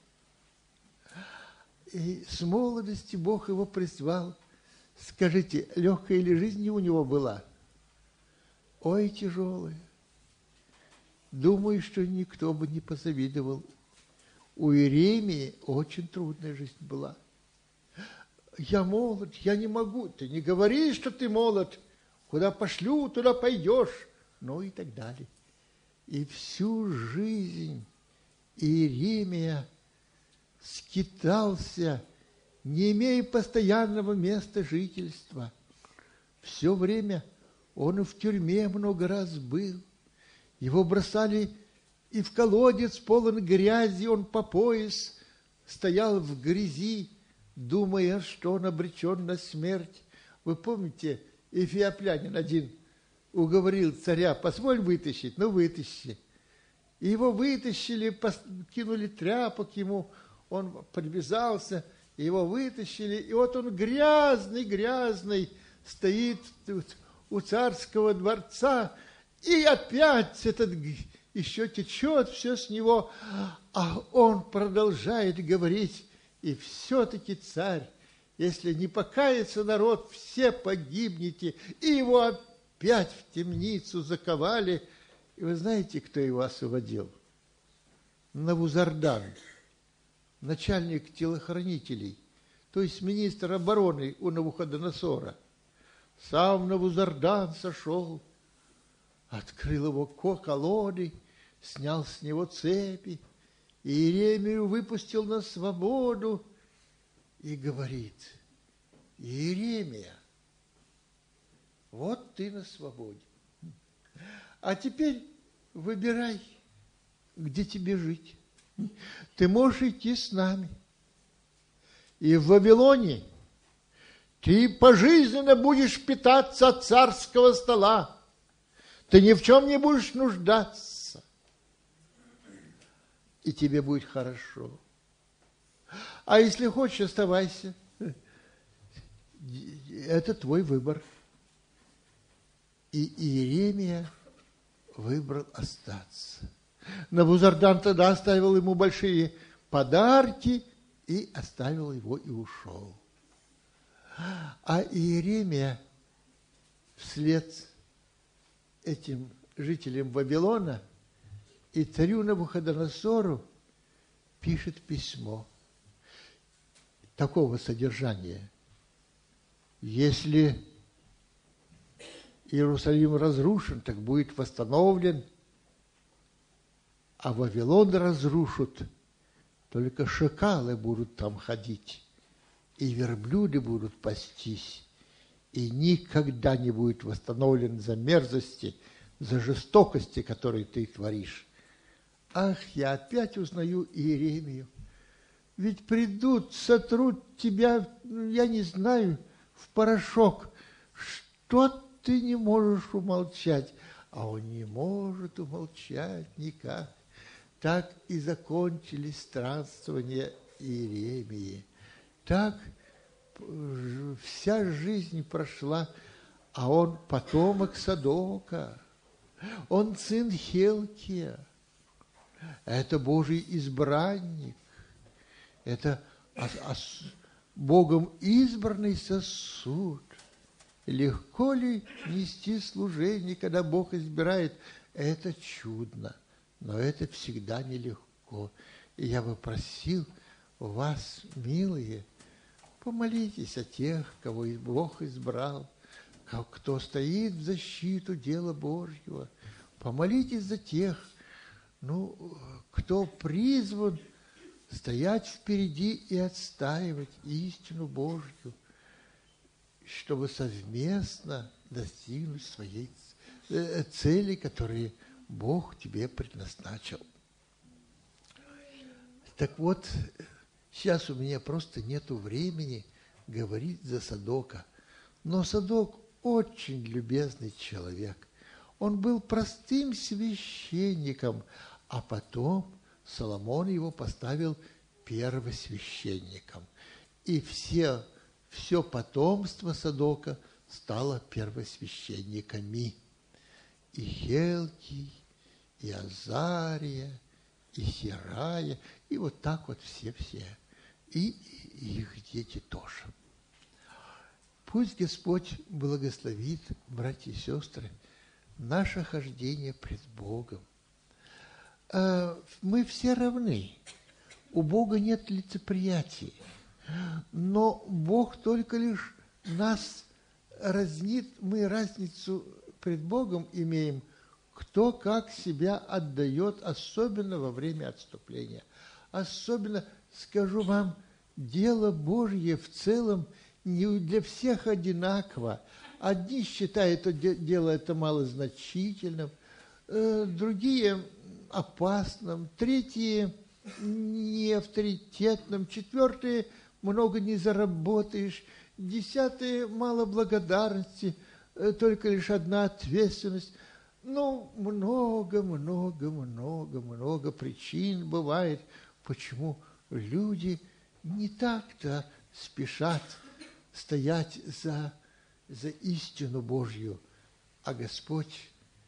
И с молодости Бог его призвал. Скажите, легкая ли жизнь у него была? Ой, тяжелая. Думаю, что никто бы не позавидовал. У Иеремии очень трудная жизнь была. Я молод, я не могу. Ты не говори, что ты молод. Куда пошлю, туда пойдешь. И так далее. И всю жизнь Иеремия скитался, не имея постоянного места жительства. Все время он и в тюрьме много раз был. Его бросали и в колодец полон грязи, он по пояс стоял в грязи, думая, что он обречен на смерть. Вы помните, эфиоплянин один уговорил царя: позволь вытащить, вытащи. И его вытащили, кинули тряпок ему, он привязался, его вытащили, и вот он грязный стоит у царского дворца, и опять этот еще течет все с него, а он продолжает говорить: и все-таки царь, если не покается народ, все погибнете. И его опять в темницу заковали. И вы знаете, кто его освободил? Навузардан, начальник телохранителей, то есть министр обороны у Навуходоносора. Сам Навузардан сошел, открыл его колоды, снял с него цепи Иеремию выпустил на свободу и говорит: Иеремия, вот ты на свободе. А теперь выбирай, где тебе жить. Ты можешь идти с нами. И в Вавилоне ты пожизненно будешь питаться от царского стола. Ты ни в чем не будешь нуждаться. И тебе будет хорошо. А если хочешь, оставайся. Это твой выбор. И Иеремия выбрал остаться. Навузардан тогда оставил ему большие подарки и оставил его и ушел. А Иеремия вслед этим жителям Вавилона и царю Навуходоносору пишет письмо такого содержания: если Иерусалим разрушен, так будет восстановлен, а Вавилон разрушат, только шакалы будут там ходить, и верблюды будут пастись, и никогда не будет восстановлен за мерзости, за жестокости, которые ты творишь. Ах, я опять узнаю Иеремию. Ведь придут, сотрут тебя, я не знаю, в порошок. Что ты не можешь умолчать? А он не может умолчать никак. Так и закончились странствования Иеремии. Так вся жизнь прошла, а он потомок Садока. Он сын Хилкия. Это Божий избранник. Это Богом избранный сосуд. Легко ли нести служение, когда Бог избирает? Это чудно, но это всегда нелегко. И я бы просил вас, милые, помолитесь о тех, кого Бог избрал, кто стоит в защиту дела Божьего. Помолитесь за тех, кто призван стоять впереди и отстаивать истину Божью, чтобы совместно достигнуть своей цели, которые Бог тебе предназначил. Так вот, сейчас у меня просто нету времени говорить за Садока, но Садок очень любезный человек. Он был простым священником, а потом Соломон его поставил первосвященником. И все потомство Садока стало первосвященниками. И Хелкий, и Азария, и Серая, и вот так вот все-все. И их дети тоже. Пусть Господь благословит, братья и сестры, наше хождение пред Богом. Мы все равны. У Бога нет лицеприятия. Но Бог только лишь нас разнит, мы разницу пред Богом имеем, кто как себя отдает, особенно во время отступления. Особенно, скажу вам, дело Божье в целом не для всех одинаково. Одни считают дело это малозначительным, другие опасным, третьи неавторитетным, четвертые много не заработаешь, десятые мало благодарности, только лишь одна ответственность. Много причин бывает, почему люди не так-то спешат стоять за истину Божью, а Господь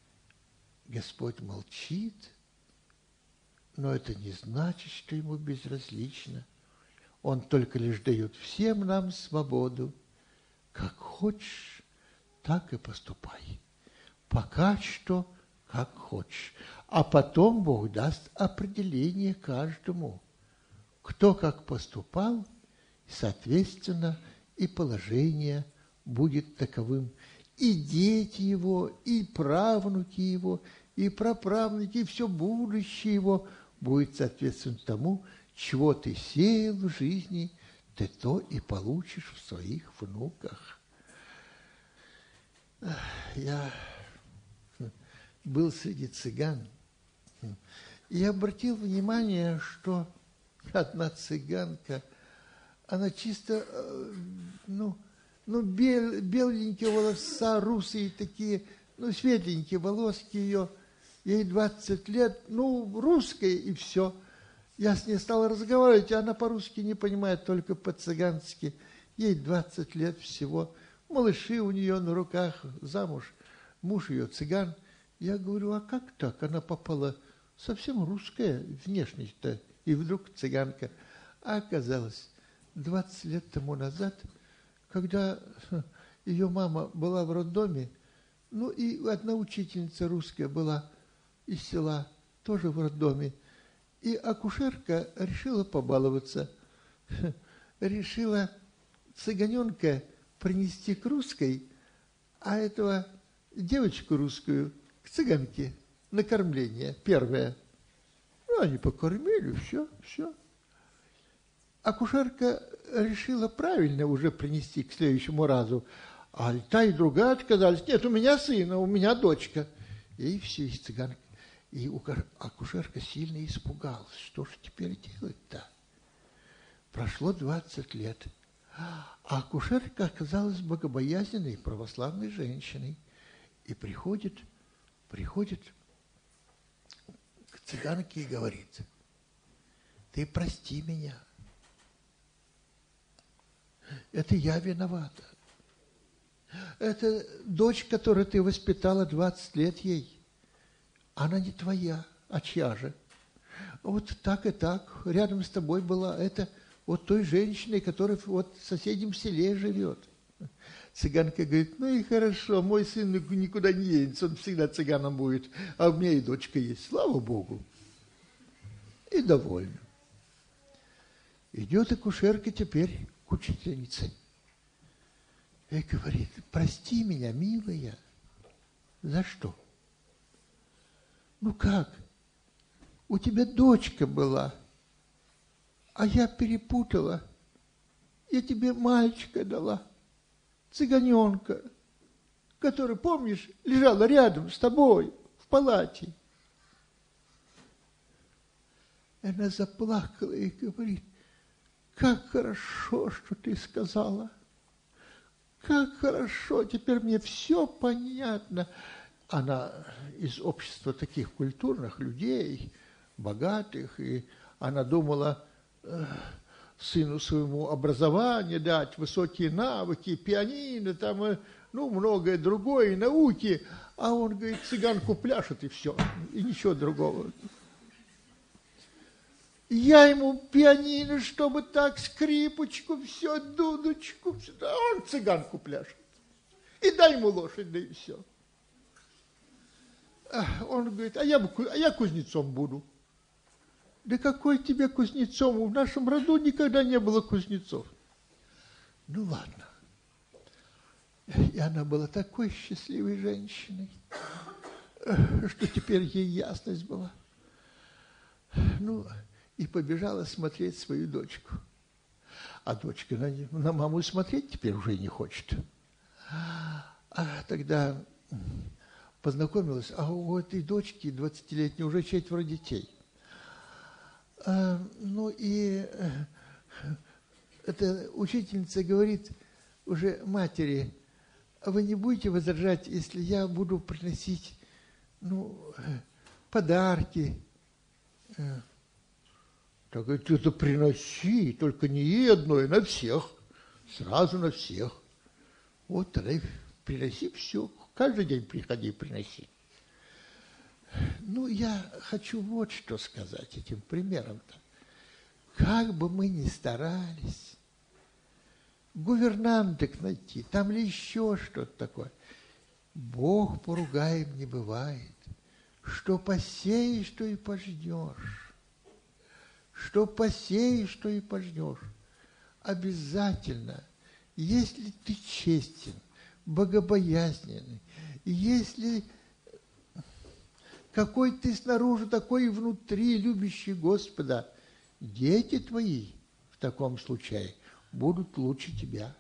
молчит, но это не значит, что ему безразлично. Он только лишь дает всем нам свободу. Как хочешь, так и поступай. Пока что, как хочешь. А потом Бог даст определение каждому, кто как поступал, соответственно, и положение будет таковым. И дети его, и правнуки его, и праправнуки, и все будущее его будет соответствовать тому, чего ты сеял в жизни, ты то и получишь в своих внуках. Я был среди цыган и обратил внимание, что одна цыганка, она чисто, беленькие волоса, русые такие, светленькие волоски ее, ей 20 лет, русская и все. Я с ней стал разговаривать, а она по-русски не понимает, только по-цыгански. Ей 20 лет всего, малыши у нее на руках, замуж, муж ее цыган. Я говорю, а как так? Она попала совсем русская внешность-то, и вдруг цыганка. А оказалось, 20 лет тому назад, когда ее мама была в роддоме, и одна учительница русская была из села, тоже в роддоме, и акушерка решила побаловаться, решила цыганенка принести к русской, а этого девочку русскую к цыганке на кормление первое. Они покормили, все. Акушерка решила правильно уже принести к следующему разу, а та и другая отказались. Нет, у меня сын, у меня дочка. И все, и цыганка. И акушерка сильно испугалась. Что же теперь делать-то? Прошло 20 лет. А акушерка оказалась богобоязненной православной женщиной. И приходит к цыганке и говорит: ты прости меня. Это я виновата. Это дочь, которую ты воспитала 20 лет ей. Она не твоя, а чья же? Вот так и так. Рядом с тобой была это вот той женщиной, которая вот в соседнем селе живет. Цыганка говорит, и хорошо, мой сын никуда не едет, он всегда цыганом будет, а у меня и дочка есть, слава Богу. И довольна. Идет акушерка теперь к учительнице. И говорит, прости меня, милая. За что? Как? У тебя дочка была, а я перепутала. Я тебе мальчика дала, цыганенка, который, помнишь, лежала рядом с тобой в палате. Она заплакала и говорит, как хорошо, что ты сказала. Как хорошо, теперь мне все понятно. Она из общества таких культурных людей, богатых, и она думала сыну своему образование дать, высокие навыки, пианино, там, многое другое, науки. А он, говорит, цыганку пляшет и все, и ничего другого. Я ему пианино, чтобы так, скрипочку, все, дудочку, все, а он цыганку пляшет. И дай ему лошадь, да и все. Он говорит, а я кузнецом буду. Да какой тебе кузнецом? В нашем роду никогда не было кузнецов. Ладно. И она была такой счастливой женщиной, что теперь ей ясность была. И побежала смотреть свою дочку. А дочка на маму смотреть теперь уже не хочет. А тогда познакомилась, а у этой дочки 20-летней уже 4 детей. И эта учительница говорит уже матери, а вы не будете возражать, если я буду приносить, подарки? Так говорит, это приноси, только не ей одной, на всех, сразу на всех. Вот тогда и приноси все, каждый день приходи и приноси. Я хочу вот что сказать этим примером-то. Как бы мы ни старались гувернанток найти, там ли еще что-то такое, Бог поругаем не бывает. Что посеешь, то и пожнешь. Что посеешь, то и пожнешь. Обязательно, если ты честен, богобоязненный, если какой ты снаружи, такой и внутри, любящий Господа. Дети твои в таком случае будут лучше тебя.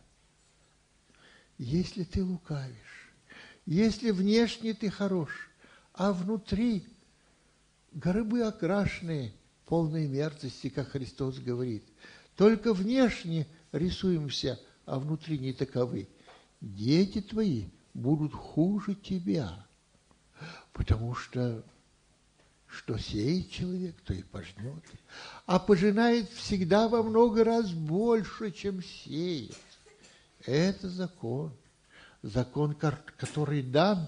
Если ты лукавишь, если внешне ты хорош, а внутри гробы окрашенные, полные мерзости, как Христос говорит. Только внешне рисуемся, а внутри не таковы. Дети твои будут хуже тебя, потому что сеет человек, то и пожнет. А пожинает всегда во много раз больше, чем сеет. Это закон. Закон, который дан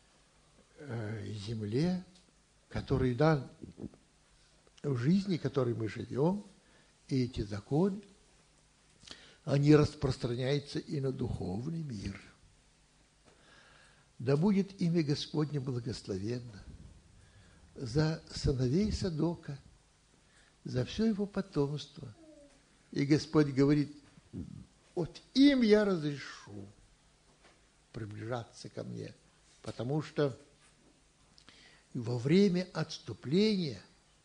земле, который дан в жизни, в которой мы живем. И эти законы, они распространяются и на духовный мир. Да будет имя Господне благословенно за сыновей Садока, за все его потомство. И Господь говорит, вот им я разрешу приближаться ко мне, потому что во время отступления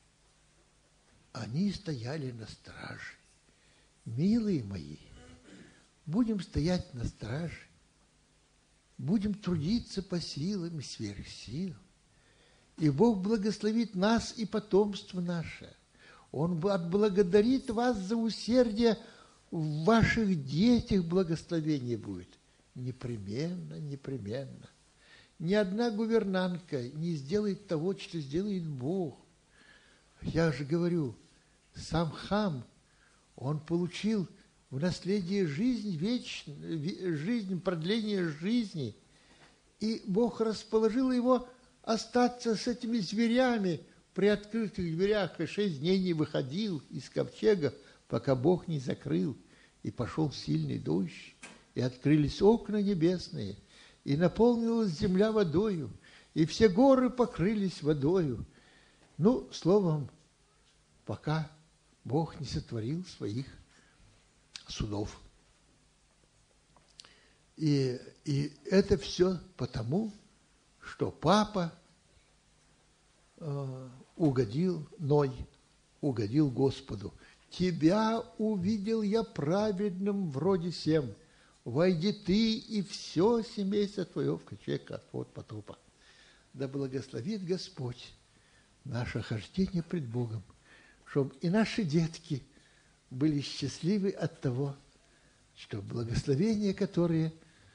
они стояли на страже. Милые мои, будем стоять на страже, будем трудиться по силам и сверх сил, и Бог благословит нас и потомство наше. Он отблагодарит вас за усердие, в ваших детях благословение будет. Непременно, непременно. Ни одна гувернантка не сделает того, что сделает Бог. Я же говорю, сам Хам, он получил в наследие жизнь вечную, жизнь, продление жизни. И Бог расположил его остаться с этими зверями при открытых дверях, и 6 дней не выходил из ковчега, пока Бог не закрыл. И пошел сильный дождь, и открылись окна небесные, и наполнилась земля водою, и все горы покрылись водою. Ну, словом, пока Бог не сотворил своих судов. И это все потому, что папа Ной угодил Господу. Тебя увидел я праведным вроде сем. Войди ты и все семейство твое в ковчег от потопа. Да благословит Господь наше хождение пред Богом, чтобы и наши детки были счастливы от того, что благословение, которое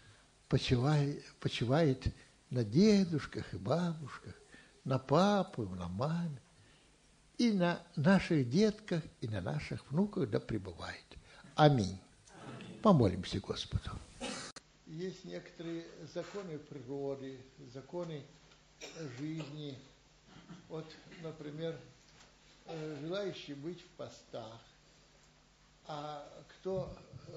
почивает на дедушках и бабушках, на папу, на маме, и на наших детках, и на наших внуках да пребывает. Аминь. Помолимся Господу. Есть некоторые законы природы, законы жизни. Вот, например, желающий быть в постах, а кто,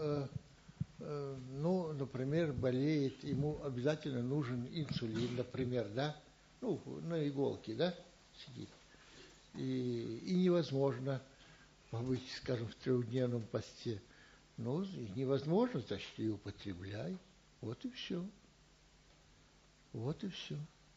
например, болеет, ему обязательно нужен инсулин, например, да, на иголке, да, сидит. И невозможно побыть, скажем, в 3-дневном посте. Невозможно, значит, и употребляй. Вот и все. Вот и все.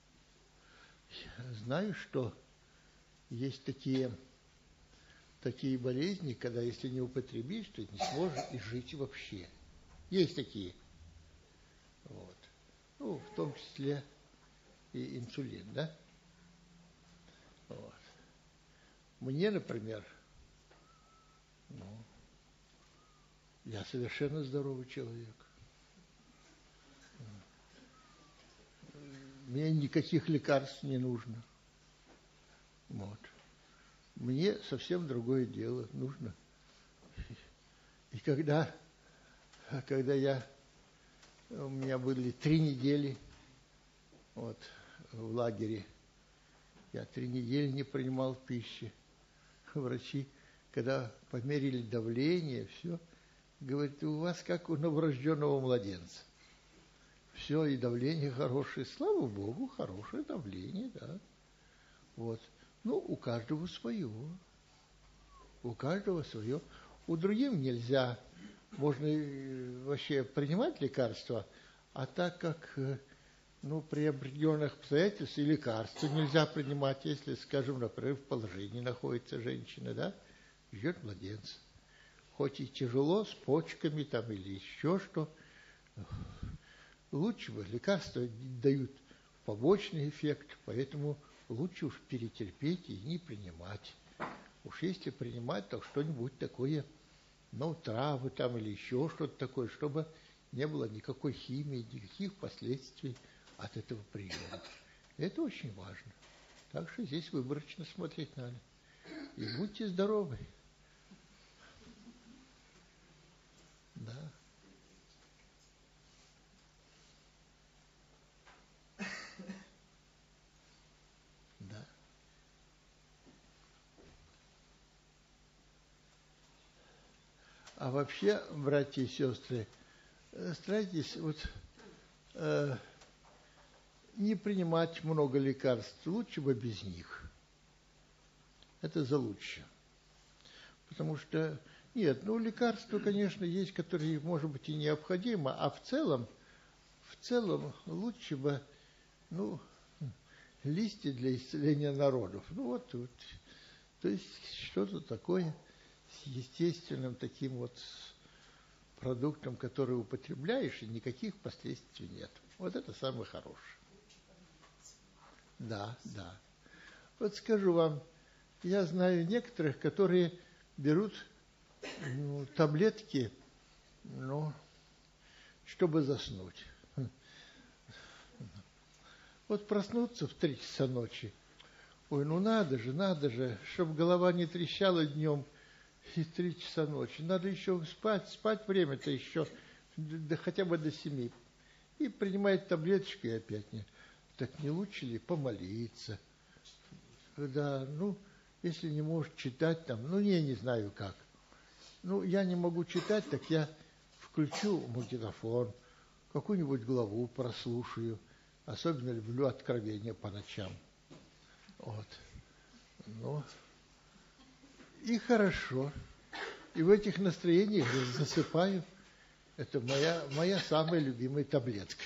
Я знаю, что есть такие болезни, когда если не употребишь, то не сможешь и жить вообще. Есть такие. Вот. В том числе и инсулин, да? Вот. Мне, например, я совершенно здоровый человек. Мне никаких лекарств не нужно. Вот. Мне совсем другое дело нужно. И когда у меня были 3 недели в лагере, я 3 недели не принимал пищи. Врачи, когда померили давление, все, говорят, у вас как у новорожденного младенца. Все, и давление хорошее, слава Богу, хорошее давление, да. Вот. У каждого свое. У каждого свое. У других нельзя. Можно вообще принимать лекарства, а так как при определенных обстоятельствах и лекарства нельзя принимать, если, скажем, например, в положении находится женщина, да, ждет младенца. Хоть и тяжело, с почками там или еще что, лучше бы лекарства дают побочный эффект, поэтому лучше уж перетерпеть и не принимать. Уж если принимать, то что-нибудь такое, травы там или еще что-то такое, чтобы не было никакой химии, никаких последствий от этого приема. Это очень важно. Так что здесь выборочно смотреть надо. И будьте здоровы. Да. Да. А вообще, братья и сестры, старайтесь не принимать много лекарств, лучше бы без них. Это за лучше. Потому что, лекарства, конечно, есть, которые, может быть, и необходимы, а в целом лучше бы, листья для исцеления народов. То есть что-то такое с естественным таким продуктом, который употребляешь, и никаких последствий нет. Вот это самое хорошее. Да. Скажу вам, я знаю некоторых, которые берут таблетки, чтобы заснуть. Проснуться в 3 часа ночи. Ой, надо же, чтобы голова не трещала днем и 3 часа ночи. Надо еще спать время-то еще хотя бы до 7. И принимает таблеточку и опять не. Так не лучше ли помолиться? Да, если не можешь читать там, я не знаю как. Я не могу читать, так я включу магнитофон, какую-нибудь главу прослушаю. Особенно люблю откровения по ночам. И хорошо. И в этих настроениях я засыпаю. Это моя самая любимая таблетка.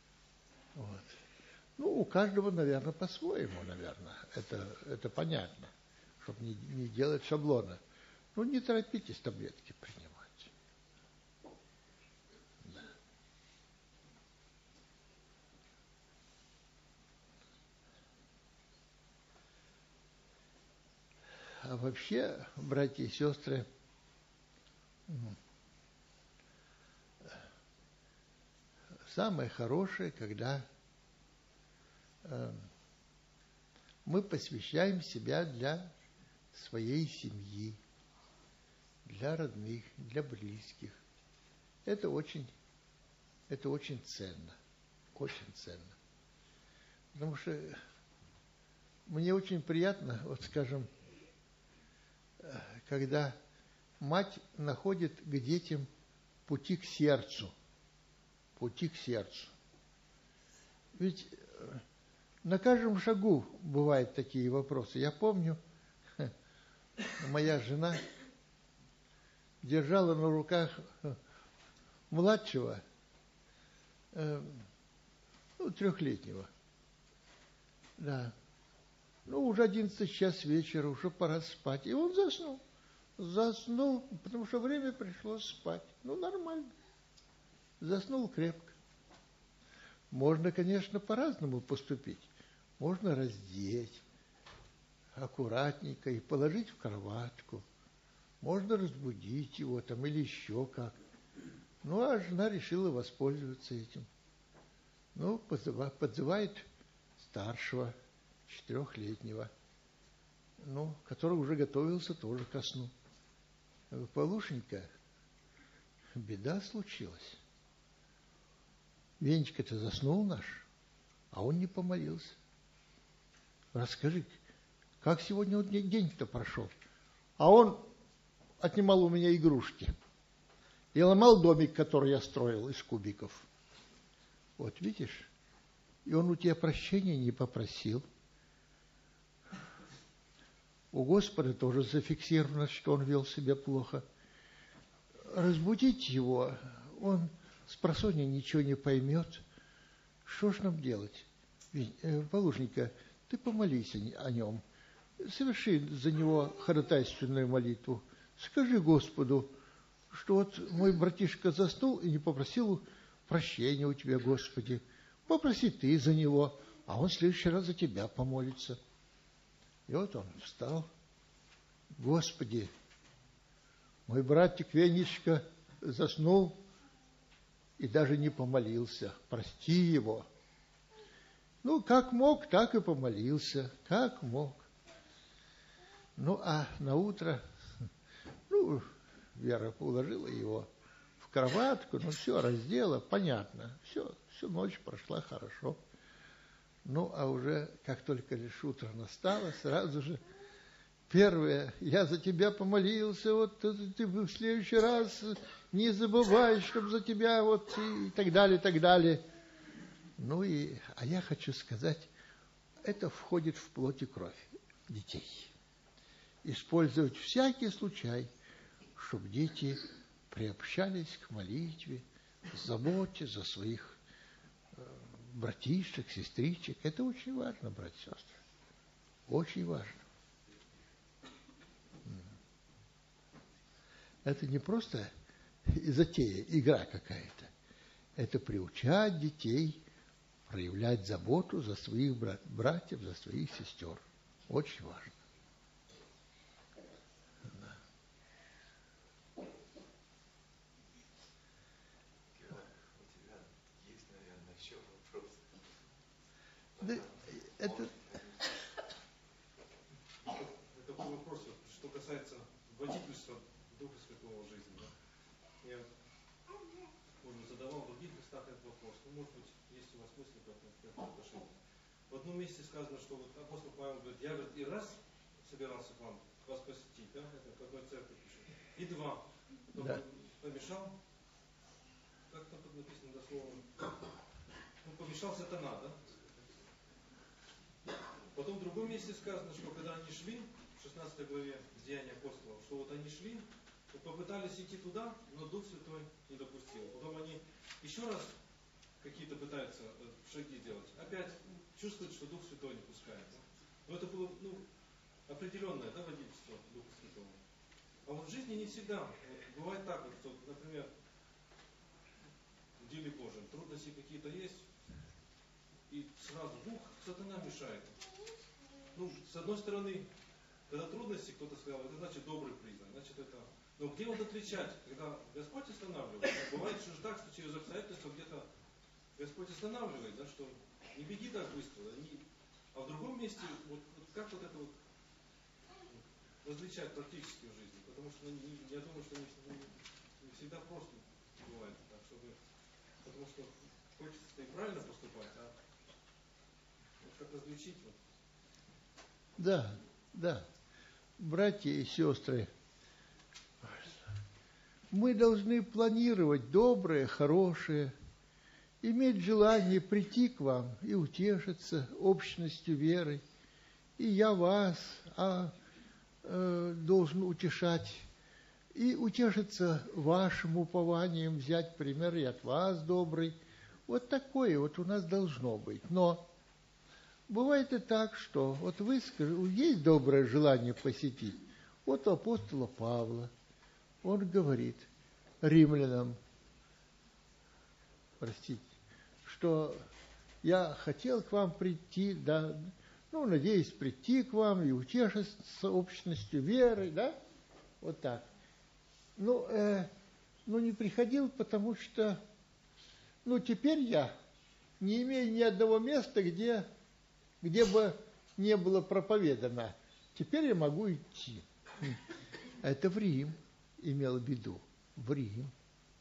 У каждого, наверное, по-своему, наверное. Это понятно, чтобы не делать шаблона. Не торопитесь таблетки принимать. Да. А вообще, братья и сестры, самое хорошее, когда мы посвящаем себя для своей семьи, для родных, для близких. Это очень ценно, очень ценно. Потому что мне очень приятно, скажем, когда мать находит к детям пути к сердцу. Ведь на каждом шагу бывают такие вопросы. Я помню, моя жена держала на руках младшего, 3-летнего. Да. Уже 11 час вечера, уже пора спать. И он заснул. Заснул, потому что время пришло спать. Нормально. Заснул крепко. Можно, конечно, по-разному поступить. Можно раздеть аккуратненько и положить в кроватку. Можно разбудить его там или еще как. А жена решила воспользоваться этим. Подзывает старшего, 4-летнего, который уже готовился тоже ко сну. Полушенька, беда случилась. Венечка-то заснул наш, а он не помолился. Расскажи, как сегодня день-то прошел? А он отнимал у меня игрушки и ломал домик, который я строил из кубиков. Видишь? И он у тебя прощения не попросил. У Господа тоже зафиксировано, что он вел себя плохо. Разбудить его, он спросонья ничего не поймет. что ж нам делать? Полужника, ты помолись о нем, соверши за него ходатайственную молитву. Скажи Господу, что вот мой братишка заснул и не попросил прощения у тебя, Господи. Попроси ты за него, а он в следующий раз за тебя помолится. И вот он встал. Господи, мой братик Венечка заснул и даже не помолился. Прости его. Ну, как мог, так и помолился. Как мог. Ну, а на утро, Вера уложила его в кроватку, все раздела, понятно. Все, всю ночь прошла хорошо. Ну, а уже, как только лишь утро настало, сразу же первое, я за тебя помолился, вот ты в следующий раз не забывай, чтобы за тебя вот и так далее, и так далее. А я хочу сказать, это входит в плоть и кровь детей. Использовать всякий случай, чтобы дети приобщались к молитве, заботе за своих братишек, сестричек. Это очень важно, братья и сестры. Очень важно. Это не просто затея, игра какая-то. Это приучать детей проявлять заботу за своих братьев, за своих сестер. Очень важно. Да. У тебя есть, наверное, еще вопрос. Да, такой вопрос, что касается водительства Духа Святого в жизни. Да? Я, может, задавал в других местах этот вопрос. Может быть, есть у вас мысли по этому отношению. В одном месте сказано, что вот апостол Павел говорит, я и раз собирался к вам, вас посетить, да, это в одной церкви пишет, и два, кто помешал, как там тут написано дословно, помешал сатана, да? Потом в другом месте сказано, что когда они шли, в 16 главе Деяния апостолов, что вот они шли, попытались идти туда, но Дух Святой не допустил. Потом они еще раз какие-то пытаются шаги делать. Опять чувствуют, что Дух Святой не пускает. Но это было определенное водительство Духа Святого. А вот в жизни не всегда. Вот бывает так, вот, что, например, в деле Божьем трудности какие-то есть, и сразу сатана мешает. С одной стороны, когда трудности, кто-то сказал, это значит добрый признак, значит это... Но где вот отличать, когда Господь останавливает? Бывает, что так, что через обстоятельства где-то Господь останавливает, да, что не беги так быстро, да, а в другом месте, вот как вот это вот различать практически в жизни? Потому что я думаю, что не всегда просто бывает так, чтобы... Потому что хочется и правильно поступать, а вот как различить вот. Да. Братья и сестры, мы должны планировать доброе, хорошее, иметь желание прийти к вам и утешиться общностью веры. И я вас должен утешать, и утешиться вашим упованием, взять пример и от вас добрый. Вот такое вот у нас должно быть. Но бывает и так, что вот вы скажете, есть доброе желание посетить. Вот у апостола Павла, он говорит римлянам, что я хотел к вам прийти, да, надеюсь прийти к вам и утешиться с общностью веры, да, вот так. Не приходил, потому что, теперь я не имею ни одного места, где бы не было проповедано. Теперь я могу идти. Это в Рим имел в виду. В Рим.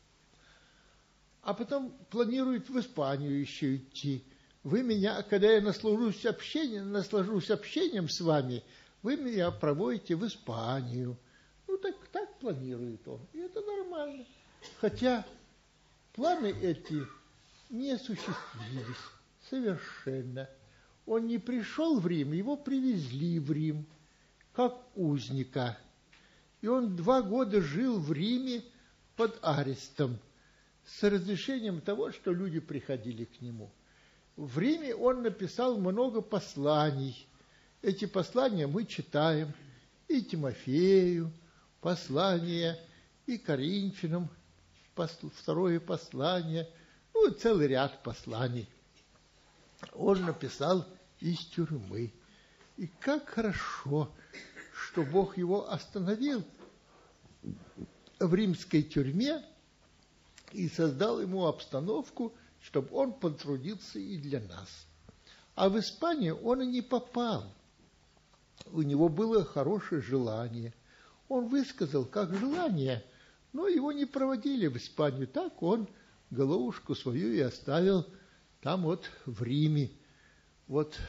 А потом планирует в Испанию еще идти. Вы меня, когда я наслажусь общением с вами, вы меня проводите в Испанию. Так планирует он. И это нормально. Хотя планы эти не осуществились совершенно. Он не пришел в Рим, его привезли в Рим, как узника. И он 2 года жил в Риме под арестом, с разрешением того, что люди приходили к нему. В Риме он написал много посланий. Эти послания мы читаем и Тимофею послание, и Коринфянам второе послание, ну, целый ряд посланий. Он написал из тюрьмы. И как хорошо, что Бог его остановил в римской тюрьме и создал ему обстановку, чтобы он потрудился и для нас. А в Испанию он и не попал. У него было хорошее желание. Он высказал как желание, но его не проводили в Испанию. Так он головушку свою и оставил там вот в Риме. Вот,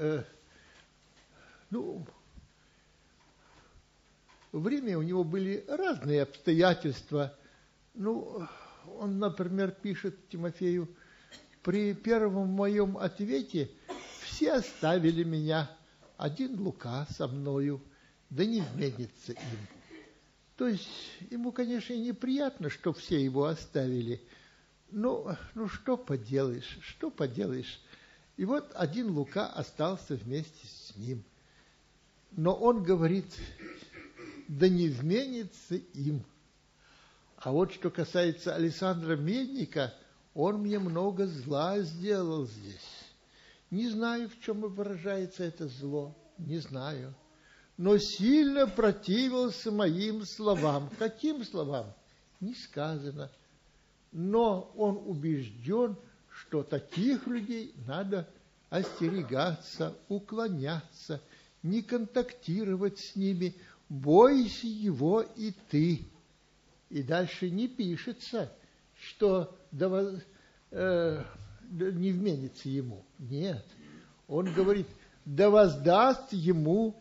в Риме у него были разные обстоятельства. Ну, он, например, пишет Тимофею: при первом моем ответе все оставили меня, один Лука со мною, да не вменится им. То есть ему, конечно, неприятно, что все его оставили. Ну что поделаешь. И вот один Лука остался вместе с ним. Но он говорит: да не вменится им. А вот что касается Александра Медника, он мне много зла сделал здесь. Не знаю, в чем выражается это зло, не знаю. Но сильно противился моим словам. Каким словам? Не сказано. Но он убежден, что таких людей надо остерегаться, уклоняться, не контактировать с ними. Бойся его и ты. И дальше не пишется, что не вменится ему. Нет. Он говорит: да воздаст ему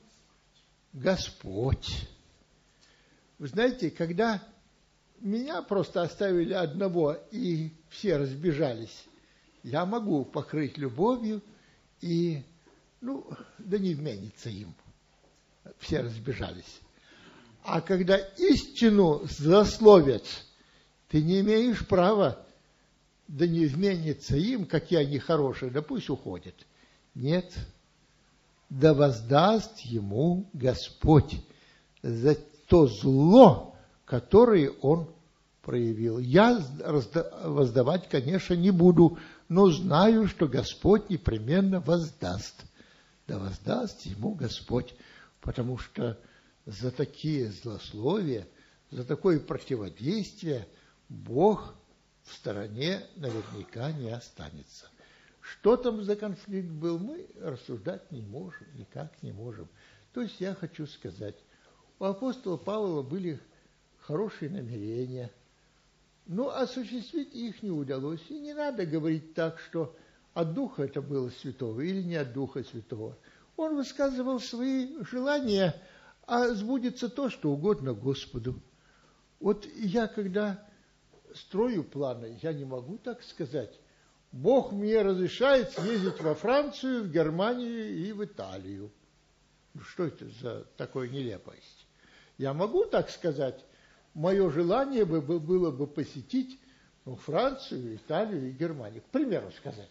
Господь. Вы знаете, когда меня просто оставили одного и все разбежались, я могу покрыть любовью и, да не вменится им. Все разбежались. А когда истину злословят, ты не имеешь права, да не вменится им, какие они хорошие, да пусть уходят. Нет. Да воздаст ему Господь за то зло, которое он проявил. Я воздавать, конечно, не буду, но знаю, что Господь непременно воздаст. Да воздаст ему Господь, потому что за такие злословия, за такое противодействие Бог в стороне наверняка не останется. Что там за конфликт был, мы рассуждать не можем, никак не можем. То есть я хочу сказать, у апостола Павла были хорошие намерения, но осуществить их не удалось. И не надо говорить так, что от Духа это было Святого или не от Духа Святого. Он высказывал свои желания, а сбудется то, что угодно Господу. Вот я, когда строю планы, я не могу так сказать: Бог мне разрешает съездить во Францию, в Германию и в Италию. Что это за такая нелепость? Я могу так сказать: мое желание было бы посетить Францию, Италию и Германию, к примеру сказать.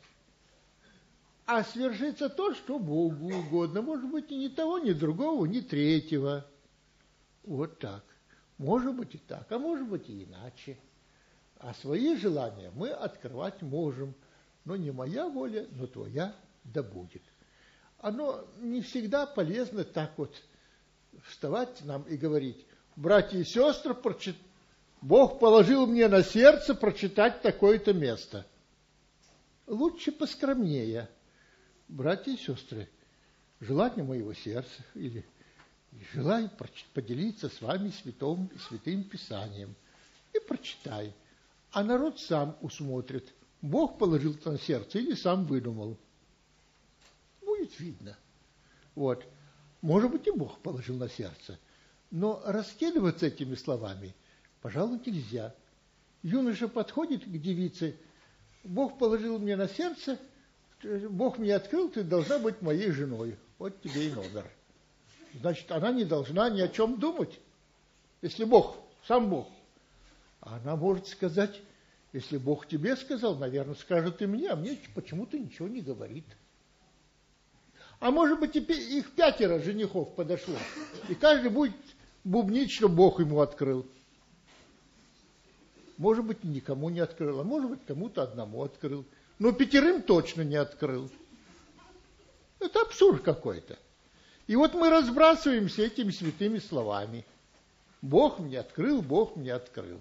А свершится то, что Богу угодно. Может быть, и ни того, ни другого, ни третьего. Вот так. Может быть и так, а может быть и иначе. А свои желания мы открывать можем. Но не моя воля, но твоя да будет. Оно не всегда полезно так вот вставать нам и говорить: братья и сестры, Бог положил мне на сердце прочитать такое-то место. Лучше поскромнее. Братья и сестры, желание моего сердца, или желаю поделиться с вами святым Писанием. И прочитай. А народ сам усмотрит, Бог положил это на сердце или сам выдумал. Будет видно. Вот. Может быть, и Бог положил на сердце. Но раскидываться этими словами, пожалуй, нельзя. Юноша подходит к девице: Бог положил мне на сердце, Бог мне открыл, ты должна быть моей женой. Вот тебе и номер. Значит, она не должна ни о чем думать. Если Бог, сам Бог. Она может сказать: Если Бог тебе сказал, наверное, скажет и мне, а мне почему-то ничего не говорит. А может быть, их 5 женихов подошло, и каждый будет бубнить, что Бог ему открыл. Может быть, никому не открыл, а может быть, кому-то одному открыл. Но 5 точно не открыл. Это абсурд какой-то. И вот мы разбрасываемся этими святыми словами. Бог мне открыл, Бог мне открыл.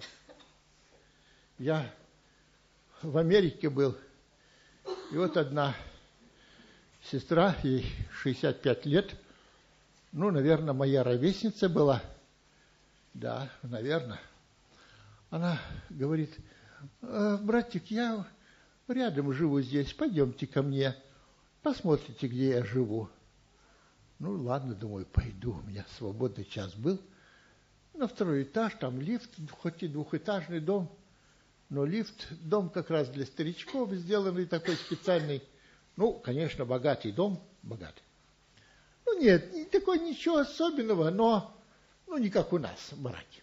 Я в Америке был, и вот одна сестра, ей 65 лет, ну, наверное, моя ровесница была, да, наверное. Она говорит: братик, я рядом живу здесь, пойдемте ко мне, посмотрите, где я живу. Ну, ладно, думаю, пойду, у меня свободный час был. На 2-й этаж, там лифт, хоть и 2-этажный дом, но лифт, дом как раз для старичков, сделанный такой специальный. Ну, конечно, богатый дом, богатый. Ну, нет, не такой ничего особенного, но, ну, не как у нас, бараки.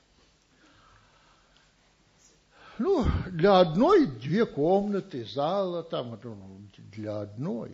Ну, для одной 2 комнаты, зала там, для одной.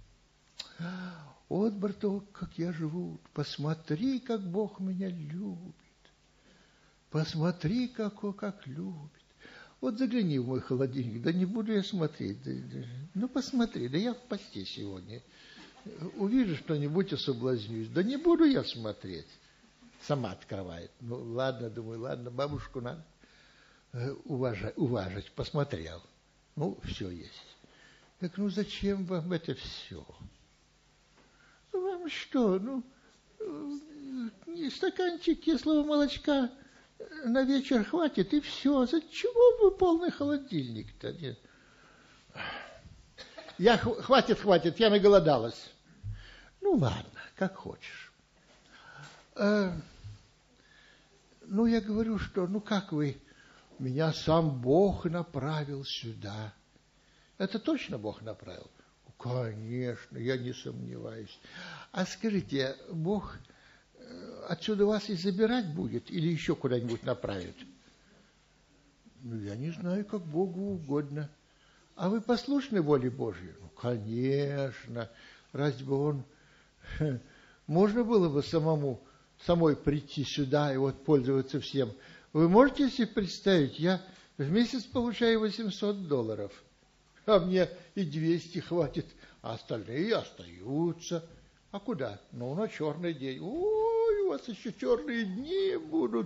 Вот, браток, как я живу, посмотри, как Бог меня любит. Посмотри, как любит. Вот загляни в мой холодильник, да не буду я смотреть. Ну, посмотри, да я в посте сегодня. Увижу что-нибудь и соблазнюсь. Да не буду я смотреть. Сама открывает. Ну, ладно, думаю, ладно, бабушку надо уважить. Посмотрел. Ну, все есть. Так, ну, зачем вам это все? Вам что, ну, стаканчик кислого молочка на вечер хватит, и все. Зачем вы полный холодильник-то? Нет. Хватит, я наголодалась. Ну, ладно, как хочешь. Ну, я говорю, что, ну, как вы, меня сам Бог направил сюда. Это точно Бог направил? Конечно, я не сомневаюсь. А скажите, Бог отсюда вас и забирать будет или еще куда-нибудь направит? Ну, я не знаю, как Богу угодно. А вы послушны воле Божьей? Ну, конечно. Разве бы он... Можно было бы самой прийти сюда и вот пользоваться всем? Вы можете себе представить, я в месяц получаю $800, а мне и 200 хватит, а остальные остаются. А куда? Ну, на черный день. Ой, у вас еще черные дни будут.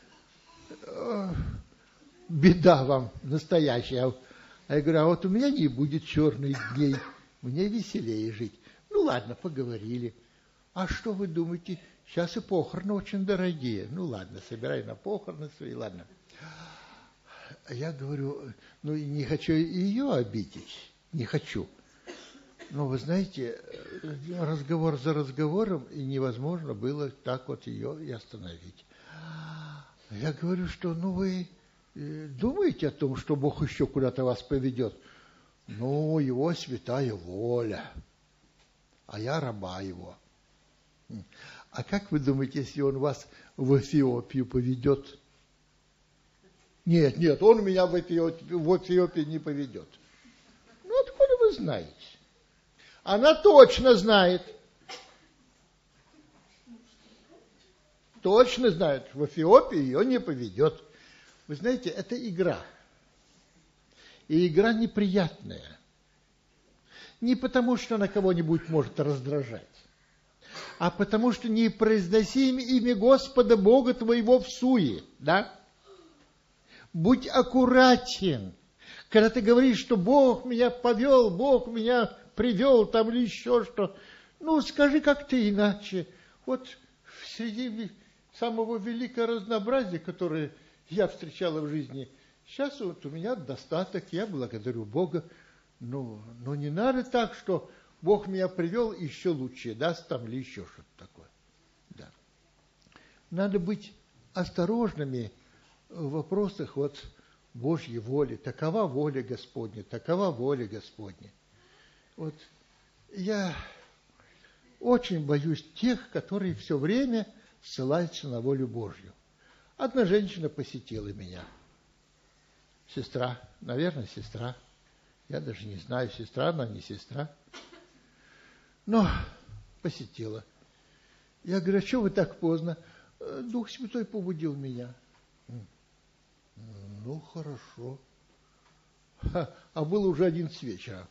Беда вам настоящая. А я говорю, а вот у меня не будет черных дней, мне веселее жить. Ну, ладно, поговорили. А что вы думаете, сейчас и похороны очень дорогие. Ну, ладно, собирай на похороны свои, ладно. Я говорю, ну, не хочу ее обидеть, не хочу. Но, вы знаете, разговор за разговором, и невозможно было так вот ее и остановить. Я говорю, что, ну, вы думаете о том, что Бог еще куда-то вас поведет? Ну, его святая воля, а я раба его. А как вы думаете, если он вас в Эфиопию поведет? Нет, он меня в Эфиопию не поведет. Ну, откуда вы знаете? Она точно знает. Точно знает, в Эфиопию ее не поведет. Вы знаете, это игра. И игра неприятная. Не потому, что она кого-нибудь может раздражать, а потому, что не произноси имя Господа Бога твоего всуе, да? Будь аккуратен. Когда ты говоришь, что Бог меня повел, Бог меня привел, там или еще что, ну, скажи как-то иначе. Вот среди самого великого разнообразия, которое я встречала в жизни, сейчас вот у меня достаток, я благодарю Бога. Но не надо так, что Бог меня привел, еще лучше даст там или еще что-то такое. Да. Надо быть осторожными в вопросах вот Божьей воли. Такова воля Господня, такова воля Господня. Вот я очень боюсь тех, которые все время ссылаются на волю Божью. Одна женщина посетила меня. Сестра, наверное, сестра. Я даже не знаю, сестра она, не сестра. Но посетила. Я говорю, а что вы так поздно? Дух Святой побудил меня. Ну, хорошо. А было уже 11 вечера.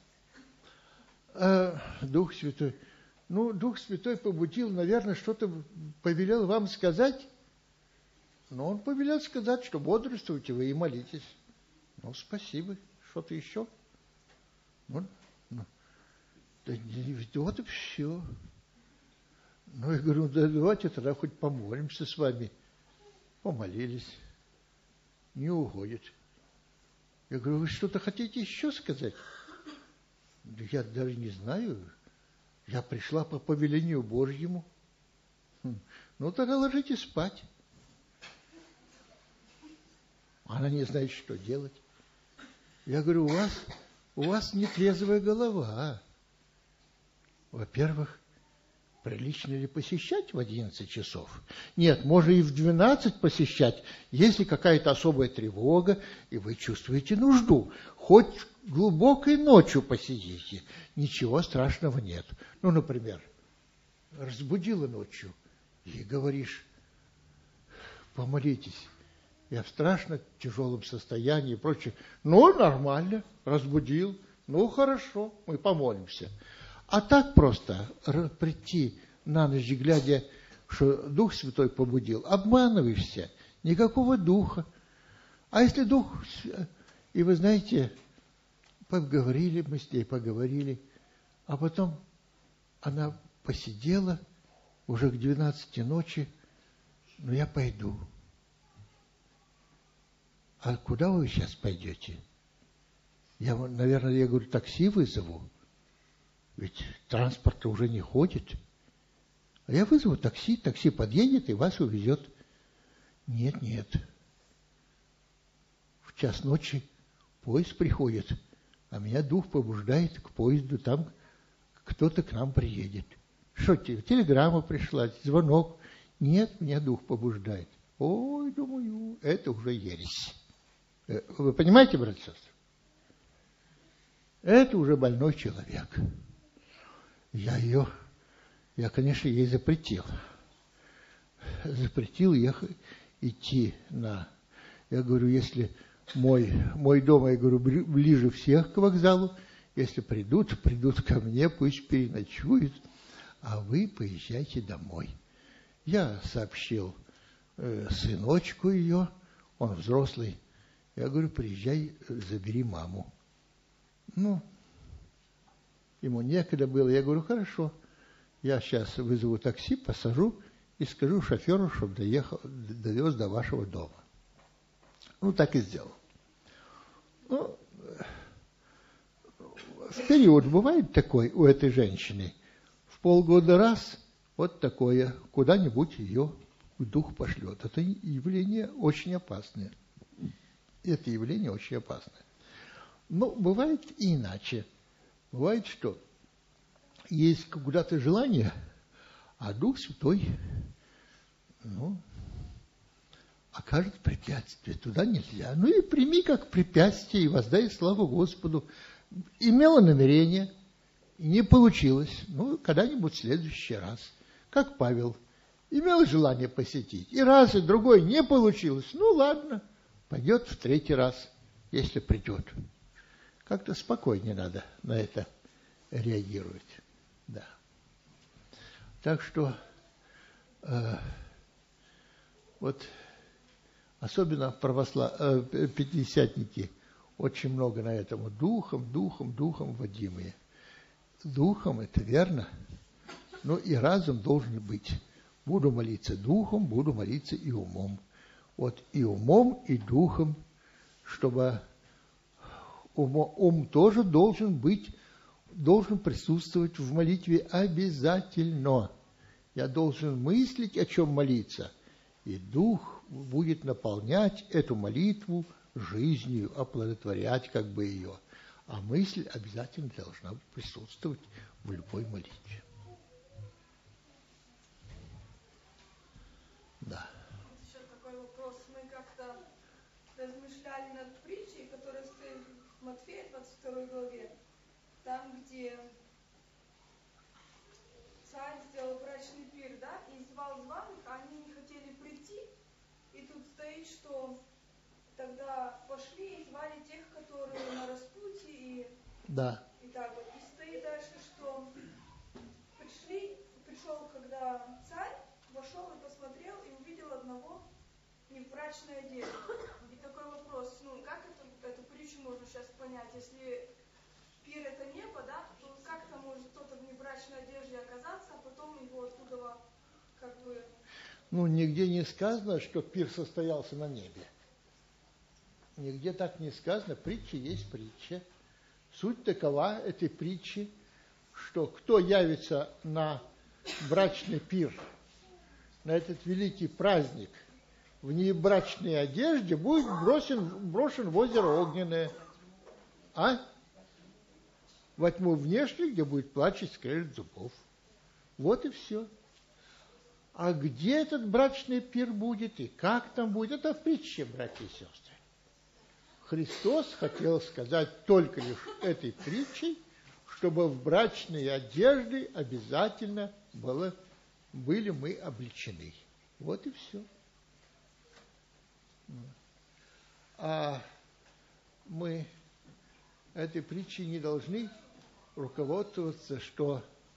Дух Святой. Ну, Дух Святой побудил, наверное, что-то повелел вам сказать. Но он повелел сказать, что бодрствуйте вы и молитесь. Ну, спасибо. Что-то еще? Ну, да, вот и все. Ну, я говорю, да давайте тогда хоть помолимся с вами. Помолились. Не уходит. Я говорю, вы что-то хотите еще сказать? Да я даже не знаю. Я пришла по повелению Божьему. Ну, тогда ложитесь спать. Она не знает, что делать. Я говорю, у вас нетрезвая голова. Во-первых, прилично ли посещать в 11 часов? Нет, можно и в 12 посещать, если какая-то особая тревога, и вы чувствуете нужду. Хоть глубокой ночью посидите, ничего страшного нет. Ну, например, разбудила ночью, и говоришь, помолитесь. Я в страшно тяжелом состоянии и прочее. Ну, нормально, разбудил. Ну, хорошо, мы помолимся. А так просто прийти на ночь, глядя, что Дух Святой побудил, обманываешься, никакого духа. А если Дух... И вы знаете, поговорили, мы с ней поговорили, а потом она посидела уже к 12 ночи, ну, я пойду. А куда вы сейчас пойдете? Я, наверное, я говорю, такси вызову. Ведь транспорт уже не ходит. А я вызову такси, такси подъедет и вас увезет. Нет. В час ночи поезд приходит, а меня дух побуждает к поезду, там кто-то к нам приедет. Что тебе, телеграмма пришла, звонок? Нет, меня дух побуждает. Ой, думаю, это уже ересь. Вы понимаете, братья и сестры? Это уже больной человек. Я, конечно, ей запретил. Запретил ехать, идти на... Я говорю, если мой дом, я говорю, ближе всех к вокзалу, если придут ко мне, пусть переночуют, а вы поезжайте домой. Я сообщил сыночку ее, он взрослый. Я говорю, приезжай, забери маму. Ну, ему некогда было. Я говорю, хорошо, я сейчас вызову такси, посажу и скажу шоферу, чтобы довез до вашего дома. Ну, так и сделал. Ну, в период бывает такой у этой женщины. В полгода раз вот такое, куда-нибудь ее дух пошлет. Это явление очень опасное. Это явление очень опасное. Но бывает и иначе. Бывает, что есть куда-то желание, а Дух Святой, окажет препятствие. Туда нельзя. Ну и прими как препятствие и воздай славу Господу. Имела намерение, не получилось. Ну, когда-нибудь в следующий раз. Как Павел. Имел желание посетить. И раз, и другой не получилось. Ну, ладно. Пойдет в третий раз, если придет. Как-то спокойнее надо на это реагировать. Да. Так что вот особенно пятидесятники очень много на этом духом водимые. Духом, это верно. Но и разум должен быть. Буду молиться духом, буду молиться и умом. Вот и умом, и духом, чтобы ум тоже должен присутствовать в молитве обязательно. Я должен мыслить, о чем молиться, и дух будет наполнять эту молитву жизнью, оплодотворять как бы ее. А мысль обязательно должна присутствовать в любой молитве. Да. Еще такой вопрос. Мы как-то размышляли над притчей, которая стоит в Матфея 22 главе, там, где царь сделал брачный пир, да, и звал званых, а они не хотели прийти, и тут стоит, что тогда пошли и звали тех, которые на распутье, Да. и так вот. И стоит дальше, что пришел, когда царь вошел и посмотрел, и увидел одного не в брачной одежде. И такой вопрос, как эту притчу можно сейчас понять, если пир это небо, да, то как-то может кто-то в небрачной одежде оказаться, а потом его оттуда как бы... Нигде не сказано, что пир состоялся на небе. Нигде так не сказано. Притча есть притча. Суть такова этой притчи, что кто явится на брачный пир, на этот великий праздник, в небрачной одежде, будет брошен в озеро огненное. Во тьму внешнюю, где будет плач и скрежет зубов. Вот и все. А где этот брачный пир будет и как там будет, это в притче, братья и сестры. Христос хотел сказать только лишь этой притчей, чтобы в брачной одежде обязательно были мы облечены. Вот и все. А мы этой притчей не должны руководствоваться, что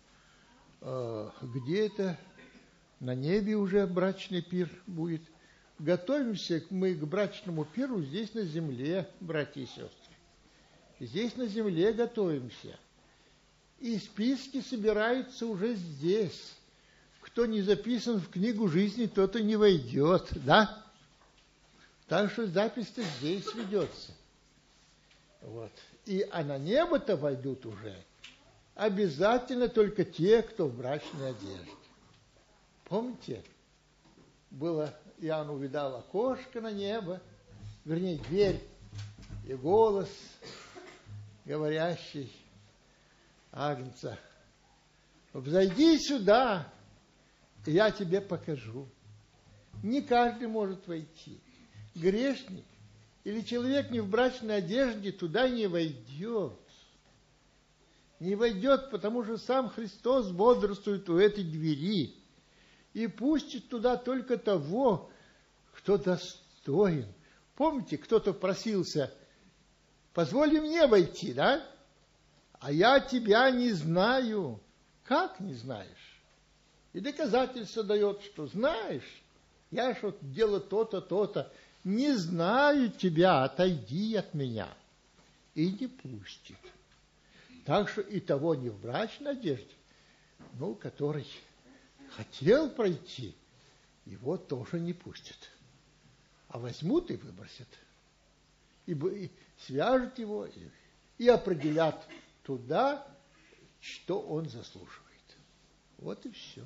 где-то на небе уже брачный пир будет. Готовимся мы к брачному пиру здесь на земле, братья и сестры. Здесь на земле готовимся. И списки собираются уже здесь. Кто не записан в книгу жизни, тот и не войдет, да? Так что запись-то здесь ведется. Вот. А на небо-то войдут уже обязательно только те, кто в брачной одежде. Помните, Иоанн увидал окошко на небо, вернее, дверь, и голос, говорящий Агнца: «Взойди сюда, и я тебе покажу». Не каждый может войти. Грешник или человек не в брачной одежде туда не войдет. Не войдет, потому что сам Христос бодрствует у этой двери и пустит туда только того, кто достоин. Помните, кто-то просился: «Позволь мне войти, да? А я тебя не знаю». Как не знаешь? И доказательство дает, что знаешь. Я ж вот делаю то-то, то-то. Не знаю тебя, отойди от меня. И не пустит. Так что и того не в брачной одежде, который хотел пройти, его тоже не пустят. А возьмут и выбросят. И свяжут его, и определят туда, что он заслуживает. Вот и все.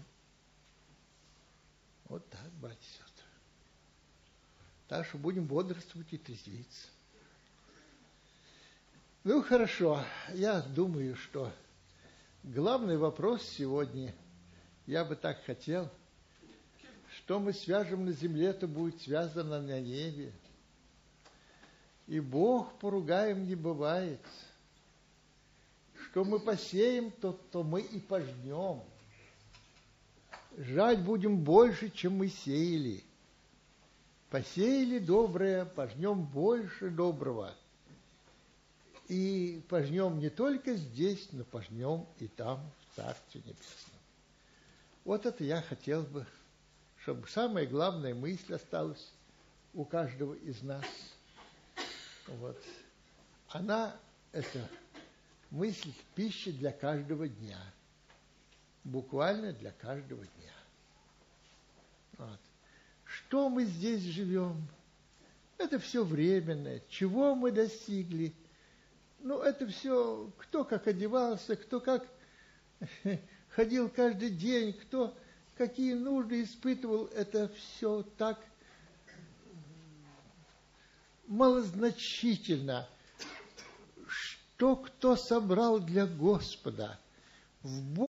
Вот так, братья и сестры. Так что будем бодрствовать и трезвиться. Хорошо. Я думаю, что главный вопрос сегодня, я бы так хотел, что мы свяжем на земле, то будет связано на небе. И Бог поругаем не бывает. Что мы посеем, то мы и пожнем. Жать будем больше, чем мы сеяли. Посеяли доброе, пожнем больше доброго. И пожнем не только здесь, но пожнем и там, в Царстве Небесном. Вот это я хотел бы, чтобы самая главная мысль осталась у каждого из нас. Вот. Она, эта мысль, пища для каждого дня. Буквально для каждого дня. Вот. Что мы здесь живем? Это все временное. Чего мы достигли? Это все, кто как одевался, кто как ходил каждый день, кто какие нужды испытывал, это все так малозначительно. Что кто собрал для Господа в